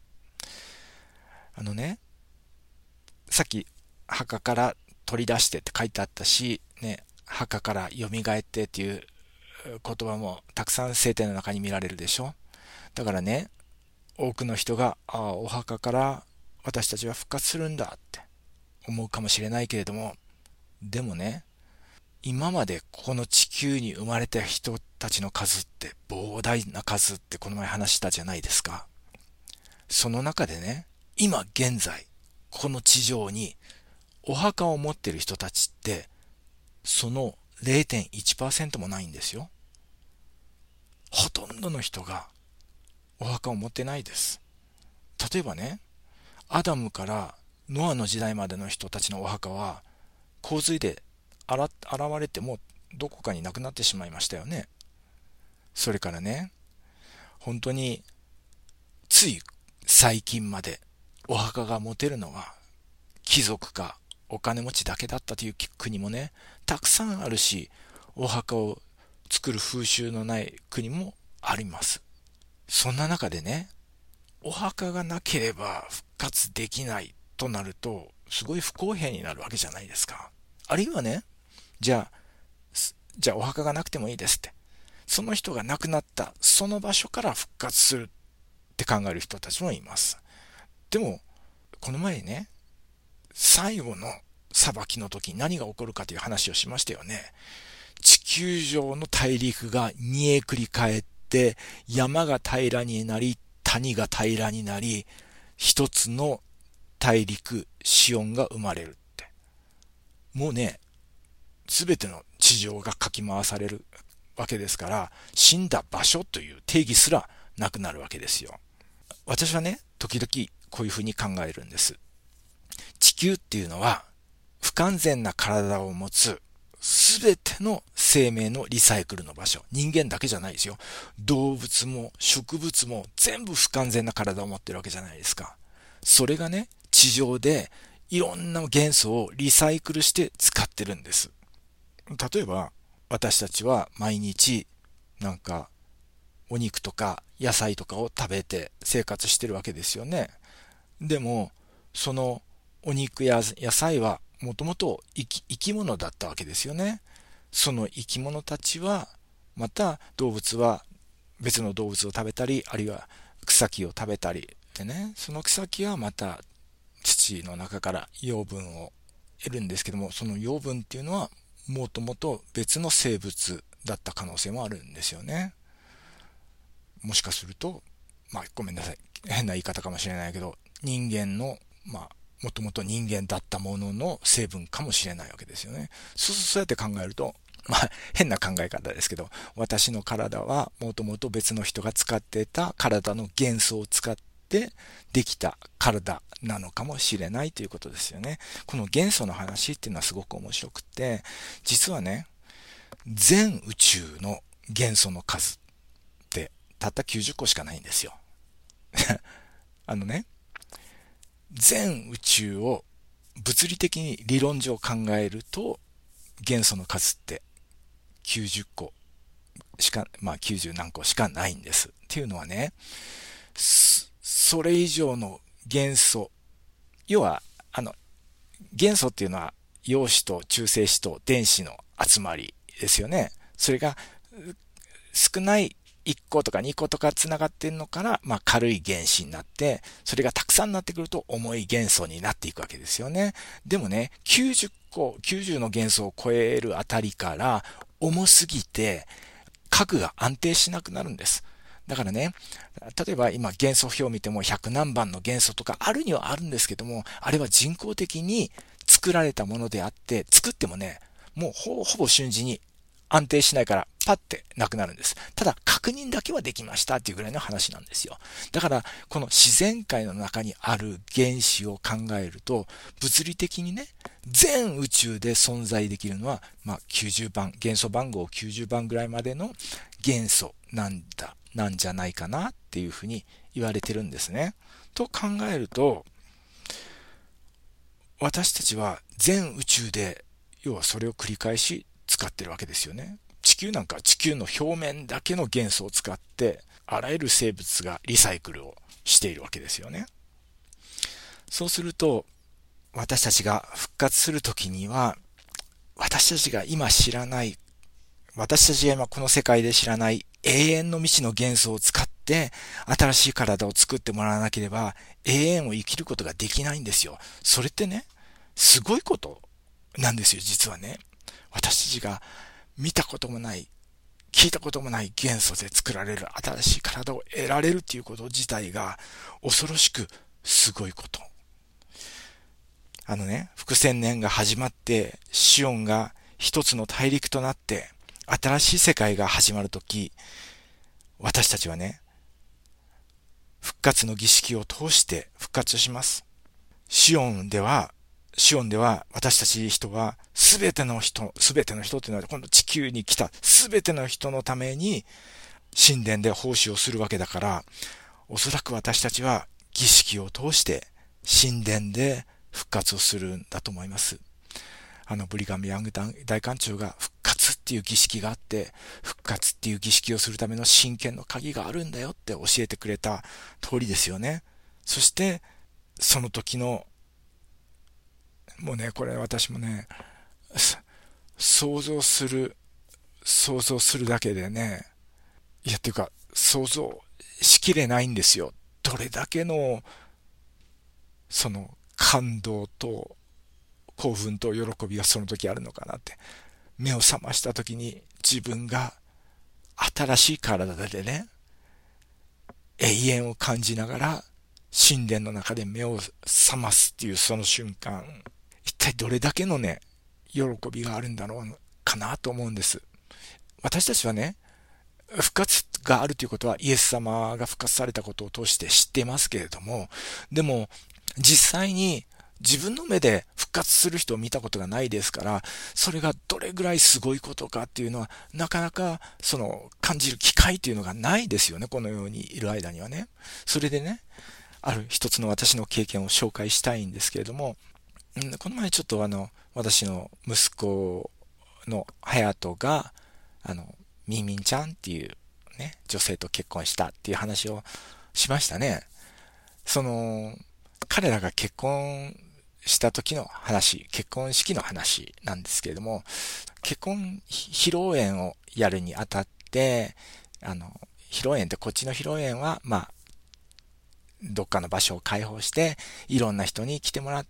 さっき墓から取り出してって書いてあったし、ね、墓から蘇ってっていう言葉もたくさん聖典の中に見られるでしょ。だからね、多くの人が、お墓から私たちは復活するんだって思うかもしれないけれども、でもね、今までこの地球に生まれた人たちの数って膨大な数ってこの前話したじゃないですか。その中でね、今現在この地上にお墓を持っている人たちってその 0.1% もないんですよ。ほとんどの人がお墓を持ってないです。例えばね、アダムからノアの時代までの人たちのお墓は洪水で現れてもどこかになくなってしまいましたよね。それからね、本当につい最近までお墓が持てるのは貴族かお金持ちだけだったという国もね、たくさんあるし、お墓を作る風習のない国もあります。そんな中でね、お墓がなければ復活できないとなると、すごい不公平になるわけじゃないですか。あるいはね、じゃあお墓がなくてもいいですって。その人が亡くなったその場所から復活するって考える人たちもいます。でも、この前ね、最後の裁きの時に何が起こるかという話をしましたよね。地球上の大陸が煮えくり返って、山が平らになり、谷が平らになり、一つの大陸、シオンが生まれるって。もうね、すべての地上がかき回されるわけですから、死んだ場所という定義すらなくなるわけですよ。私はね、時々こういうふうに考えるんです。地球っていうのは、不完全な体を持つすべての生命のリサイクルの場所。人間だけじゃないですよ。動物も植物も全部不完全な体を持ってるわけじゃないですか。それがね、地上でいろんな元素をリサイクルして使ってるんです。例えば、私たちは毎日、なんか、お肉とか野菜とかを食べて生活してるわけですよね。でも、そのお肉や野菜はもともと生き物だったわけですよね。その生き物たちは、また動物は別の動物を食べたり、あるいは草木を食べたりでね、その草木はまた土の中から養分を得るんですけども、その養分っていうのはもともと別の生物だった可能性もあるんですよね。もしかすると、ごめんなさい。変な言い方かもしれないけど、人間の、もともと人間だったものの成分かもしれないわけですよね。そうやって考えると、変な考え方ですけど、私の体はもともと別の人が使っていた体の元素を使ってできた体なのかもしれないということですよね。この元素の話っていうのはすごく面白くて、実はね、全宇宙の元素の数ってたった90個しかないんですよ。あのね、全宇宙を物理的に理論上考えると元素の数って90個しか、90何個しかないんです。っていうのはね、それ以上の元素、要は、元素っていうのは陽子と中性子と電子の集まりですよね。それが少ない1個とか2個とかつながっているのから、軽い原子になって、それがたくさんになってくると重い元素になっていくわけですよね。でもね、90個、90の元素を超えるあたりから重すぎて核が安定しなくなるんです。だからね、例えば今元素表を見ても100何番の元素とかあるにはあるんですけども、あれは人工的に作られたものであって、作ってもね、もうほぼ瞬時に安定しないからパッてなくなるんです。ただ確認だけはできましたっていうぐらいの話なんですよ。だからこの自然界の中にある原子を考えると、物理的にね、全宇宙で存在できるのは、90番、元素番号90番ぐらいまでの元素なんじゃないかなっていうふうに言われてるんですね。と考えると、私たちは全宇宙で要はそれを繰り返し使ってるわけですよね。地球なんか地球の表面だけの元素を使ってあらゆる生物がリサイクルをしているわけですよね。そうすると私たちが復活するときには、私たちが今知らない、私たちが今この世界で知らない永遠の未知の元素を使って新しい体を作ってもらわなければ永遠を生きることができないんですよ。それってね、すごいことなんですよ、実はね。私たちが見たこともない、聞いたこともない元素で作られる新しい体を得られるっていうこと自体が恐ろしくすごいこと。複千年が始まって、シオンが一つの大陸となって、新しい世界が始まるとき、私たちはね、復活の儀式を通して復活します。シオンでは私たち人はすべての人というのは今度地球に来たすべての人のために神殿で奉仕をするわけだから、おそらく私たちは儀式を通して神殿で復活をするんだと思います。ブリガム・ヤング大館長が復活っていう儀式があって、復活っていう儀式をするための真剣の鍵があるんだよって教えてくれた通りですよね。そしてその時のもうね、これ私もね、想像するだけでね、っていうか想像しきれないんですよ。どれだけのその感動と興奮と喜びがその時あるのかなって。目を覚ました時に自分が新しい体でね、永遠を感じながら神殿の中で目を覚ますっていうその瞬間、一体どれだけのね、喜びがあるんだろうかなと思うんです。私たちはね、復活があるということはイエス様が復活されたことを通して知っていますけれども、でも実際に自分の目で復活する人を見たことがないですから、それがどれぐらいすごいことかっていうのはなかなか感じる機会っていうのがないですよね、このようにいる間にはね。それでね、ある一つの私の経験を紹介したいんですけれども、 この前ちょっと私の息子の隼人が、あの、みーみんちゃんっていうね、女性と結婚したっていう話をしましたね。その、彼らが結婚した時の話、結婚式の話なんですけれども、結婚披露宴をやるにあたって、披露宴ってこっちの披露宴は、どっかの場所を開放して、いろんな人に来てもらって、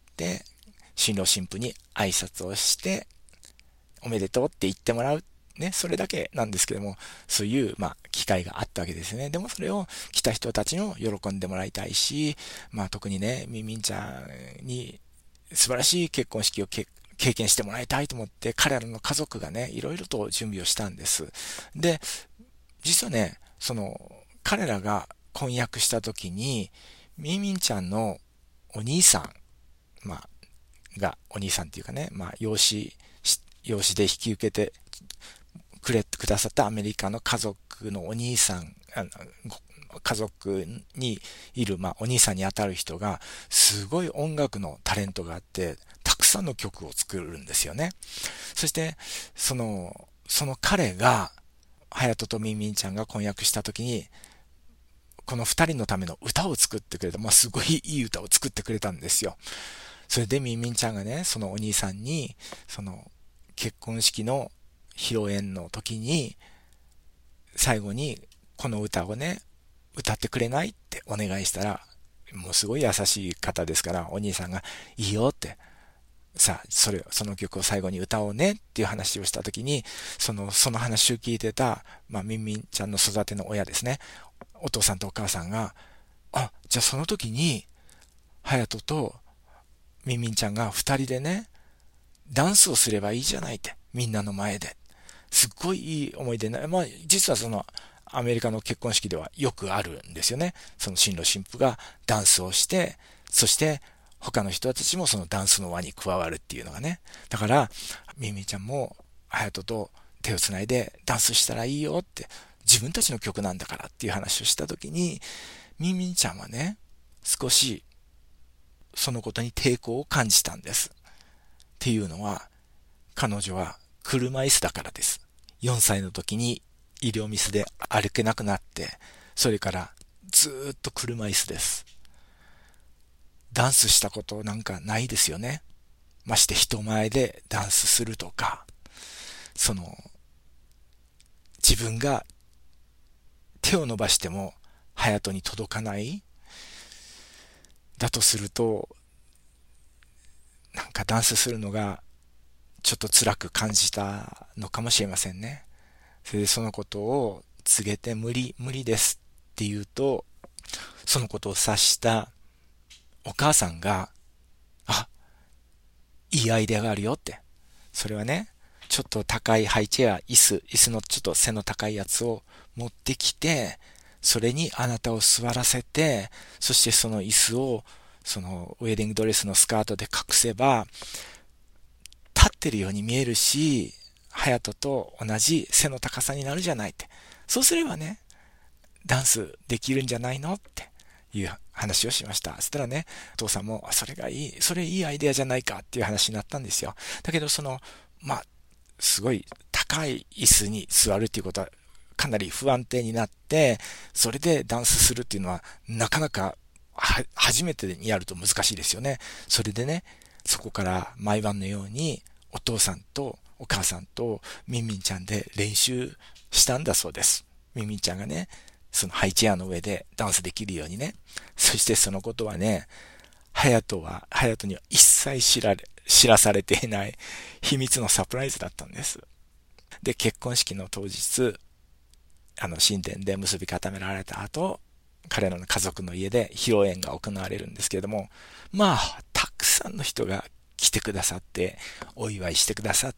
新郎新婦に挨拶をして、おめでとうって言ってもらう。ね、それだけなんですけども、そういう、機会があったわけですね。でもそれを来た人たちに喜んでもらいたいし、特にね、みみんちゃんに素晴らしい結婚式を経験してもらいたいと思って、彼らの家族がね、いろいろと準備をしたんです。で、実はね、彼らが婚約した時に、みみんちゃんのお兄さん、お兄さんっていうかね、養子で引き受けてくださったアメリカの家族のお兄さん、家族にいる、お兄さんにあたる人が、すごい音楽のタレントがあって、たくさんの曲を作るんですよね。そして、その彼が、隼人とみんみんちゃんが婚約した時に、この二人のための歌を作ってくれた。すごいいい歌を作ってくれたんですよ。それでみんみんちゃんがね、そのお兄さんに、結婚式の披露宴の時に、最後にこの歌をね、歌ってくれないってお願いしたら、もうすごい優しい方ですから、お兄さんがいいよって、さあ、その曲を最後に歌おうねっていう話をした時に、その話を聞いてた、みんみんちゃんの育ての親ですね。お父さんとお母さんが、じゃあその時に、隼人とみんみんちゃんが二人でね、ダンスをすればいいじゃないって、みんなの前で。すっごいいい思い出ね。実はアメリカの結婚式ではよくあるんですよね。その新郎新婦がダンスをして、そして他の人たちもそのダンスの輪に加わるっていうのがね。だから、ミミちゃんも、隼人と手をつないでダンスしたらいいよって、自分たちの曲なんだからっていう話をしたときに、ミミちゃんはね、少しそのことに抵抗を感じたんです。っていうのは、彼女は車椅子だからです。4歳の時に医療ミスで歩けなくなって、それからずーっと車椅子です。ダンスしたことなんかないですよね。まして人前でダンスするとか、その、自分が手を伸ばしても隼人に届かないだとすると、なんかダンスするのがちょっと辛く感じたのかもしれませんね。それでそのことを告げて無理ですって言うと、そのことを察したお母さんが、あ、いいアイデアがあるよって。それはね、ちょっと高いハイチェア、椅子のちょっと背の高いやつを持ってきて、それにあなたを座らせて、そしてその椅子を、そのウェディングドレスのスカートで隠せば、立ってるように見えるし、隼人と同じ背の高さになるじゃないって。そうすればね、ダンスできるんじゃないのっていう話をしました。そしたらね、お父さんも、それがいい、それいいアイデアじゃないかっていう話になったんですよ。だけどすごい高い椅子に座るっていうことはかなり不安定になって、それでダンスするっていうのはなかなか初めてにやると難しいですよね。それでね、そこから毎晩のようにお父さんとお母さんとミンミンちゃんで練習したんだそうです。ミンミンちゃんがね、そのハイチェアの上でダンスできるようにね。そしてそのことはね、隼人には一切知らされていない秘密のサプライズだったんです。で、結婚式の当日、神殿で結び固められた後、彼らの家族の家で披露宴が行われるんですけれども、たくさんの人が来てくださって、お祝いしてくださって、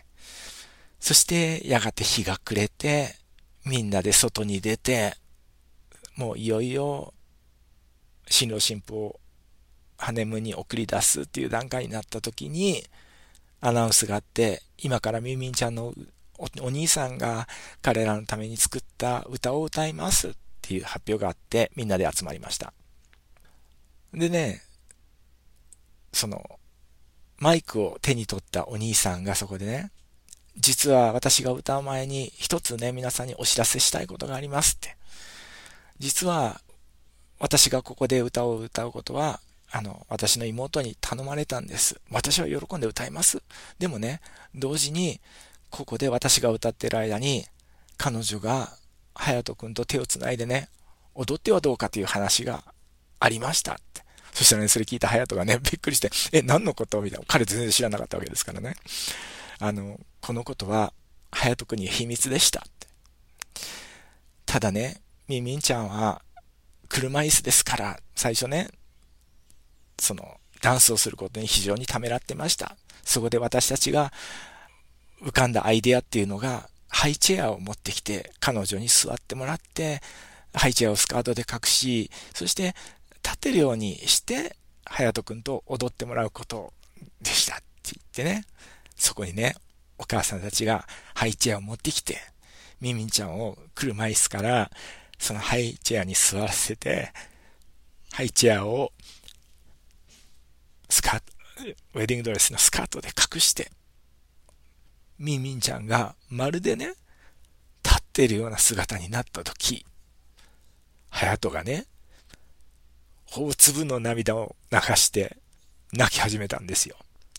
そしてやがて日が暮れて、みんなで外に出て、もういよいよ新郎新婦をハネムーンに送り出すっていう段階になった時に、アナウンスがあって、今からミンミンちゃんのお兄さんが彼らのために作った歌を歌いますっていう発表があって、みんなで集まりました。でね、その、 マイクを手に取ったお兄さんがそこでね、実は私が歌う前に一つね、皆さんにお知らせしたいことがありますって。実は私がここで歌を歌うことは、私の妹に頼まれたんです。私は喜んで歌います。でもね、同時に、ここで私が歌ってる間に、彼女が、隼人君と手をつないでね、踊ってはどうかという話がありましたって。そしたらね、それ聞いた隼人がね、びっくりして、何のことみたいな。彼全然知らなかったわけですからね。このことは、隼人君に秘密でしたって。ただね、みみんちゃんは、車椅子ですから、最初ね、ダンスをすることに非常にためらってました。そこで私たちが浮かんだアイデアっていうのが、ハイチェアを持ってきて、彼女に座ってもらって、ハイチェアをスカートで隠し、そして立てるようにして、隼人君と踊ってもらうことでしたって言ってね、そこにね、お母さんたちがハイチェアを持ってきて、ミミンちゃんを車椅子から、そのハイチェアに座らせて、ハイチェアをウェディングドレスのスカートで隠して、ミンミンちゃんがまるでね、立っているような姿になったとき、隼人がね、大粒の涙を流して泣き始めたんですよ。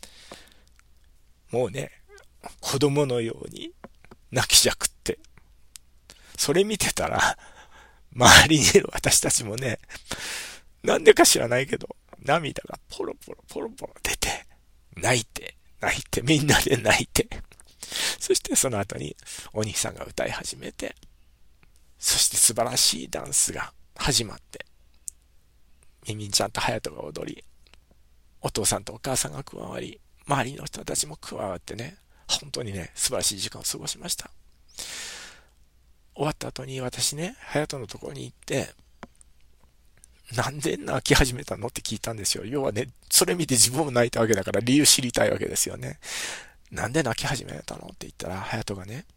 もうね、子供のように泣きじゃくって、それ見てたら、周りにいる私たちもね、なんでか知らないけど、涙がポロポロポロポロ出て、泣いて、みんなで泣いて、そしてその後にお兄さんが歌い始めて、そして素晴らしいダンスが始まって、ミミンちゃんと隼人が踊り、お父さんとお母さんが加わり、周りの人たちも加わってね、本当にね、素晴らしい時間を過ごしました。終わった後に私ね、隼人のところに行って、なんで泣き始めたのって聞いたんですよ。要はね、それ見て自分も泣いたわけだから理由知りたいわけですよね。なんで泣き始めたのって言ったら、隼人がね、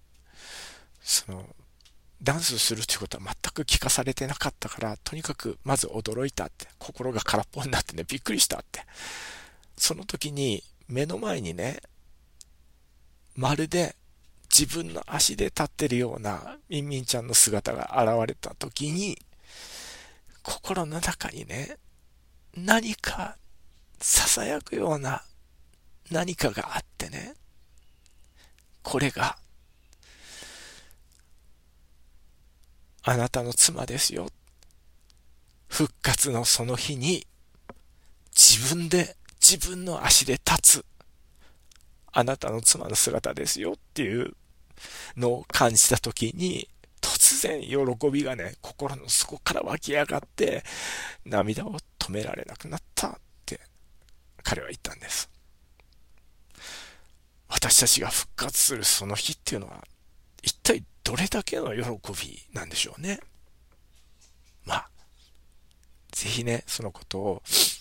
ダンスするっていうことは全く聞かされてなかったから、とにかくまず驚いたって、心が空っぽになってね、びっくりしたって。その時に目の前にね、まるで自分の足で立ってるようなミンミンちゃんの姿が現れた時に、心の中にね、何か囁くような何かがあってね、これがあなたの妻ですよ。復活のその日に自分の足で立つあなたの妻の姿ですよっていうのを感じた時に、突然喜びがね、心の底から湧き上がって涙を止められなくなったって彼は言ったんです。私たちが復活するその日っていうのは一体どれだけの喜びなんでしょうね。まあ、ぜひね、そのことを、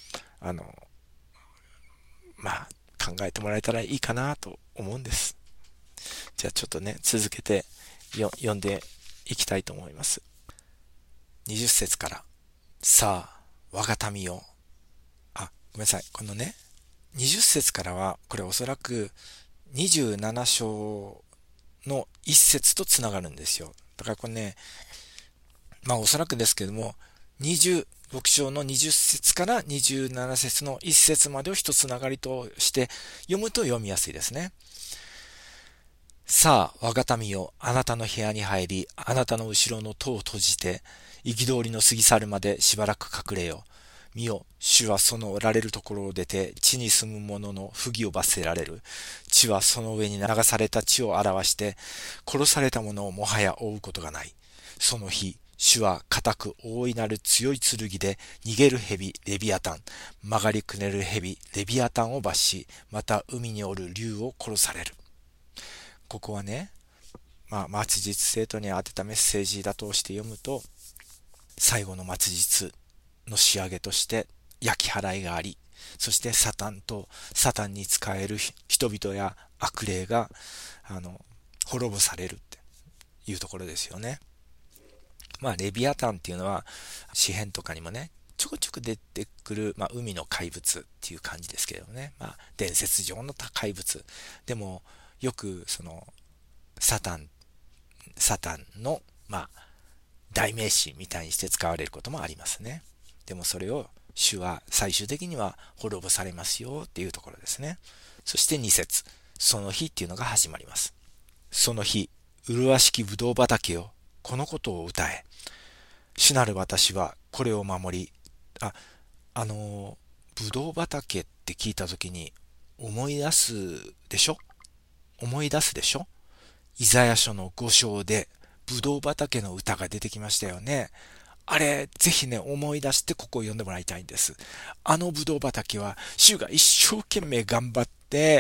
考えてもらえたらいいかなと思うんです。じゃあちょっとね、続けて読んでいきたいと思います。20節から、さあ、我が民よ。ごめんなさい。このね、20節からは、これおそらく27章の1節とつながるんですよ。だからこれね、おそらくですけども、26章の20節から27節の1節までを一つながりとして読むと読みやすいですね。さあ、我が民よ、あなたの部屋に入り、あなたの後ろの戸を閉じて、憤りの過ぎ去るまでしばらく隠れよ。見よ、主はそのおられるところを出て、地に住む者の不義を罰せられる。地はその上に流された地を表して、殺された者をもはや追うことがない。その日、主は固く大いなる強い剣で逃げる蛇レビアタン、曲がりくねる蛇レビアタンを罰し、また海におる竜を殺される。ここはね、末日生徒に当てたメッセージだとして読むと、最後の末日の仕上げとして焼き払いがあり、そしてサタンに仕える人々や悪霊が滅ぼされるっていうところですよね。レビアタンっていうのは詩編とかにもねちょこちょこ出てくる、海の怪物っていう感じですけどね。伝説上の怪物。でも、よく、サタン、サタンの、代名詞みたいにして使われることもありますね。でもそれを主は最終的には滅ぼされますよっていうところですね。そして2節、その日っていうのが始まります。その日、麗しきブドウ畑よ、このことを歌え。主なる私はこれを守り、ブドウ畑って聞いたときに思い出すでしょイザヤ書の5章でブドウ畑の歌が出てきましたよね。あれ、ぜひね、思い出してここを読んでもらいたいんです。あのブドウ畑は、主が一生懸命頑張って、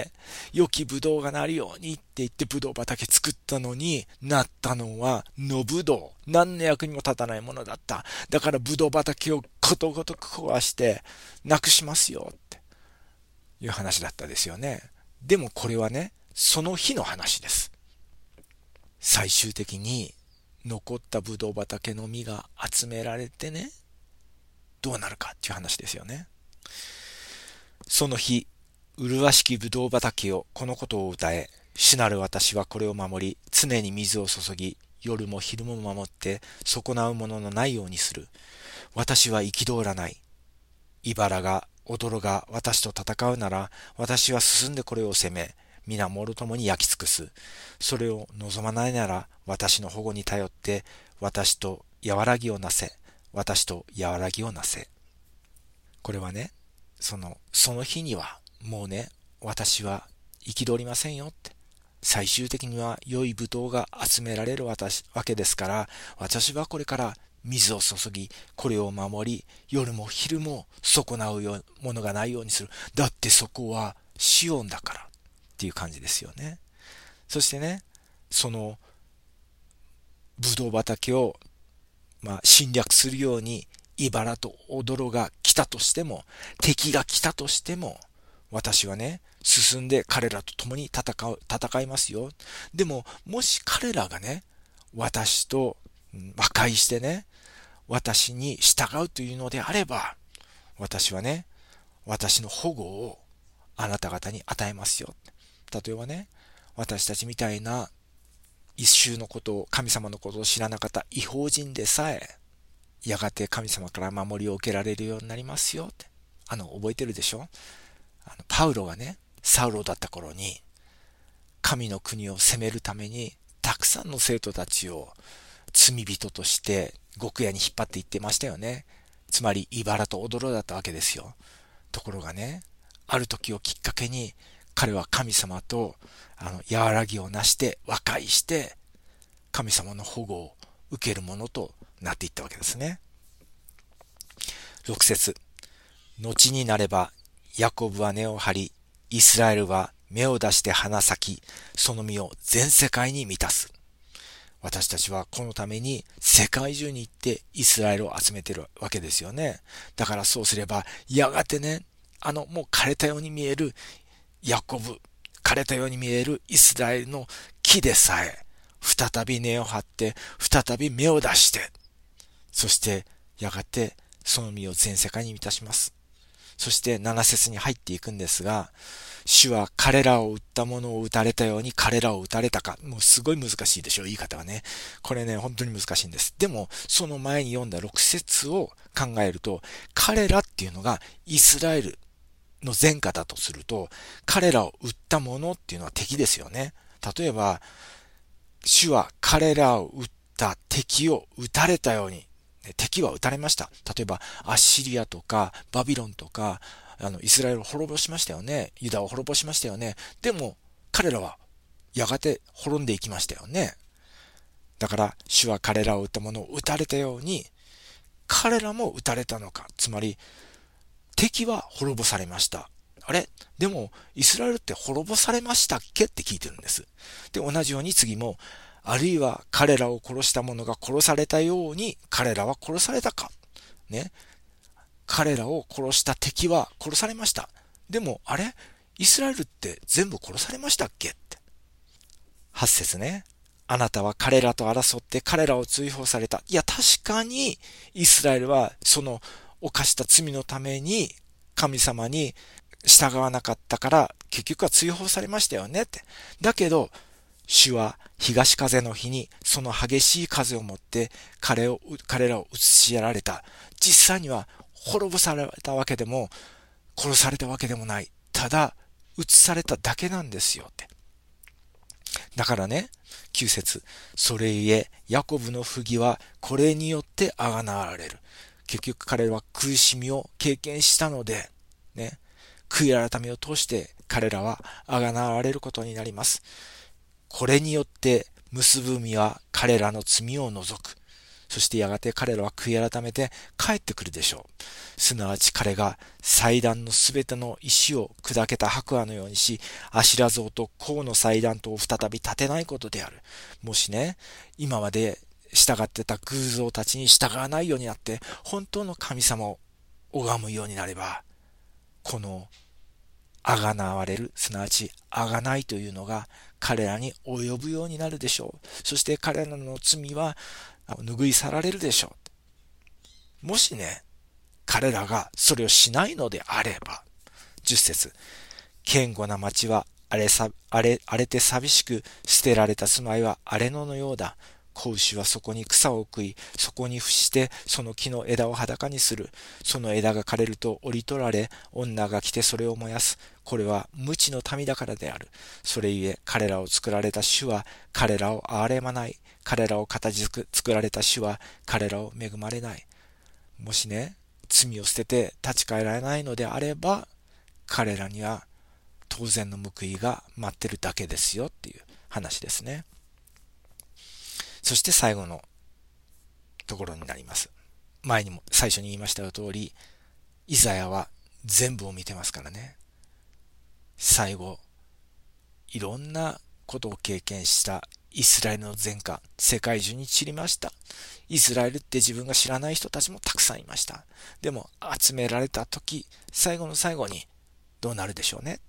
良きブドウがなるようにって言ってブドウ畑作ったのに、なったのは野ブドウ。何の役にも立たないものだった。だからブドウ畑をことごとく壊して、なくしますよっていう話だったですよね。でもこれはね、その日の話です。最終的に、残ったブドウ畑の実が集められてね、どうなるかっていう話ですよね。その日、麗しきブドウ畑よ、このことを歌え。主なる私はこれを守り、常に水を注ぎ、夜も昼も守って、損なうもののないようにする。私は憤らない。茨が、踊が私と戦うなら、私は進んでこれを攻め、皆もろともに焼き尽くす。それを望まないなら、私の保護に頼って、私と和らぎをなせ。私と和らぎをなせ。これはね、その日には、もうね、私は憤りませんよって。最終的には良いブドウが集められるわけですから、私はこれから水を注ぎ、これを守り、夜も昼も損なうものがないようにする。だってそこはシオンだから。っていう感じですよね。そしてね、そのブドウ畑を侵略するように茨と踊が来たとしても、敵が来たとしても、私はね、進んで彼らと共に戦いますよ。でも、もし彼らがね、私と和解してね、私に従うというのであれば、私はね、私の保護をあなた方に与えますよ。例えばね、私たちみたいな一周のことを、神様のことを知らなかった違法人でさえ、やがて神様から守りを受けられるようになりますよって。覚えてるでしょ？パウロがね、サウロだった頃に、神の国を攻めるために、たくさんの生徒たちを罪人として極夜に引っ張っていってましたよね。つまり、茨と踊ろだったわけですよ。ところがね、ある時をきっかけに、彼は神様と和らぎをなして和解して神様の保護を受けるものとなっていったわけですね。6節、後になればヤコブは根を張り、イスラエルは芽を出して花咲き、その実を全世界に満たす。私たちはこのために世界中に行ってイスラエルを集めてるわけですよね。だからそうすればやがてね、もう枯れたように見えるヤコブ、枯れたように見えるイスラエルの木でさえ、再び根を張って、再び芽を出して、そしてやがてその実を全世界に満たします。そして7節に入っていくんですが、主は彼らを撃った者を撃たれたように彼らを撃たれたか。もうすごい難しいでしょ、言い方はね。これね、本当に難しいんです。でも、その前に読んだ6節を考えると、彼らっていうのがイスラエルの前科だとすると、彼らを撃った者っていうのは敵ですよね。例えば、主は彼らを撃った敵を撃たれたように、敵は撃たれました。例えば、アッシリアとか、バビロンとか、イスラエルを滅ぼしましたよね。ユダを滅ぼしましたよね。でも、彼らは、やがて滅んでいきましたよね。だから、主は彼らを撃った者を撃たれたように、彼らも撃たれたのか。つまり、敵は滅ぼされました。あれでも、イスラエルって滅ぼされましたっけって聞いてるんです。で、同じように次も、あるいは彼らを殺した者が殺されたように、彼らは殺されたか。ね。彼らを殺した敵は殺されました。でも、あれイスラエルって全部殺されましたっけって。8節ね。あなたは彼らと争って彼らを追放された。いや、確かに、イスラエルはその犯した罪のために神様に従わなかったから結局は追放されましたよねって。だけど主は東風の日にその激しい風をもって彼らを移しやられた。実際には滅ぼされたわけでも殺されたわけでもない。ただ移されただけなんですよって。だからね、9節、それゆえヤコブの不義はこれによってあがなわれる。結局彼らは苦しみを経験したのでね、悔い改めを通して彼らはあがなわれることになります。これによって結ぶ実は彼らの罪を除く。そしてやがて彼らは悔い改めて帰ってくるでしょう。すなわち彼が祭壇のすべての石を砕けた白亜のようにし、アシラ像と甲の祭壇とを再び立てないことである。もしね、今まで従ってた偶像たちに従わないようになって、本当の神様を拝むようになれば、このあがなわれる、すなわちあがないというのが彼らに及ぶようになるでしょう。そして彼らの罪は拭い去られるでしょう。もしね、彼らがそれをしないのであれば、10節、堅固な町は荒れて寂しく、捨てられた住まいは荒れ野のようだ。子牛はそこに草を食い、そこに伏してその木の枝を裸にする。その枝が枯れると折り取られ、女が来てそれを燃やす。これは無知の民だからである。それゆえ彼らを作られた主は彼らを憐れまない。彼らを形作られた主は彼らを恵まれない。もしね、罪を捨てて立ち返られないのであれば、彼らには当然の報いが待ってるだけですよっていう話ですね。そして最後のところになります。前にも最初に言いました通り、イザヤは全部を見てますからね。最後、いろんなことを経験したイスラエルの前科、世界中に散りました。イスラエルって自分が知らない人たちもたくさんいました。でも集められた時、最後の最後にどうなるでしょうねって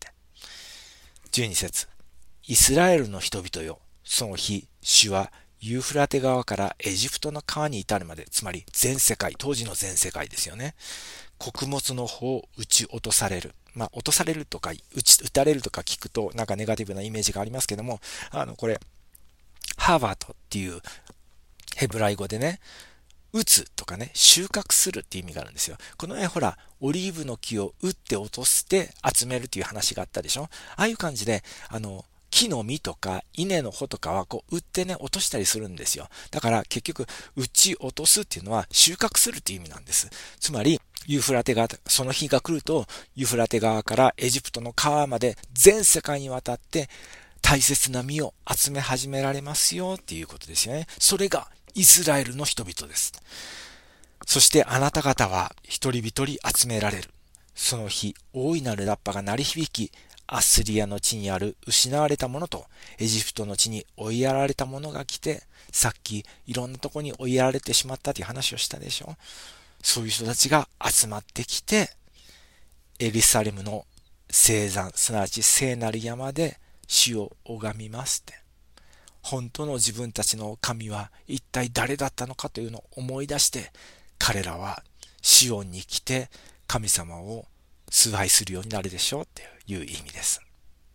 。12節、イスラエルの人々よ、その日、主はユーフラテ川からエジプトの川に至るまで、つまり全世界、当時の全世界ですよね。穀物の方を撃ち落とされる。落とされるとか、撃たれるとか聞くと、なんかネガティブなイメージがありますけども、これ、ハーバートっていうヘブライ語でね、打つとかね、収穫するっていう意味があるんですよ。このほら、オリーブの木を打って落として集めるっていう話があったでしょ。ああいう感じで、木の実とか稲の穂とかは打ってね、落としたりするんですよ。だから結局、打ち落とすっていうのは収穫するっていう意味なんです。つまり、ユーフラテ川、その日が来ると、ユーフラテ川からエジプトの川まで全世界にわたって大切な実を集め始められますよっていうことですよね。それがイスラエルの人々です。そしてあなた方は一人一人集められる。その日、大いなるラッパが鳴り響き、アッスリアの地にある失われたものとエジプトの地に追いやられたものが来て、さっきいろんなとこに追いやられてしまったという話をしたでしょ。そういう人たちが集まってきて、エルサレムの聖山、すなわち聖なる山で主を拝みますって。本当の自分たちの神は一体誰だったのかというのを思い出して、彼らはシオンに来て神様を崇拝するようになるでしょうっていう意味です。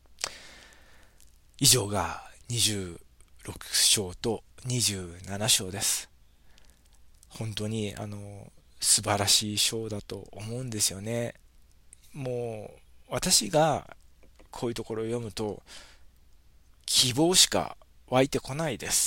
以上が26章と27章です。本当に素晴らしい章だと思うんですよね。もう私がこういうところを読むと希望しか湧いてこないです。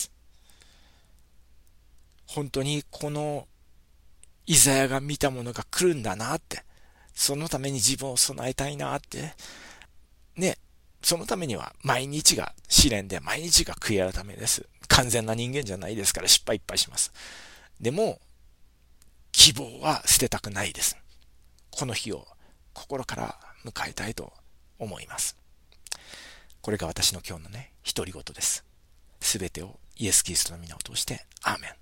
本当にこのイザヤが見たものが来るんだなって、そのために自分を備えたいなってね、そのためには毎日が試練で毎日が悔い改めです。完全な人間じゃないですから失敗いっぱいします。でも希望は捨てたくないです。この日を心から迎えたいと思います。これが私の今日のね、独り言です。すべてをイエス・キリストの皆を通して、アーメン。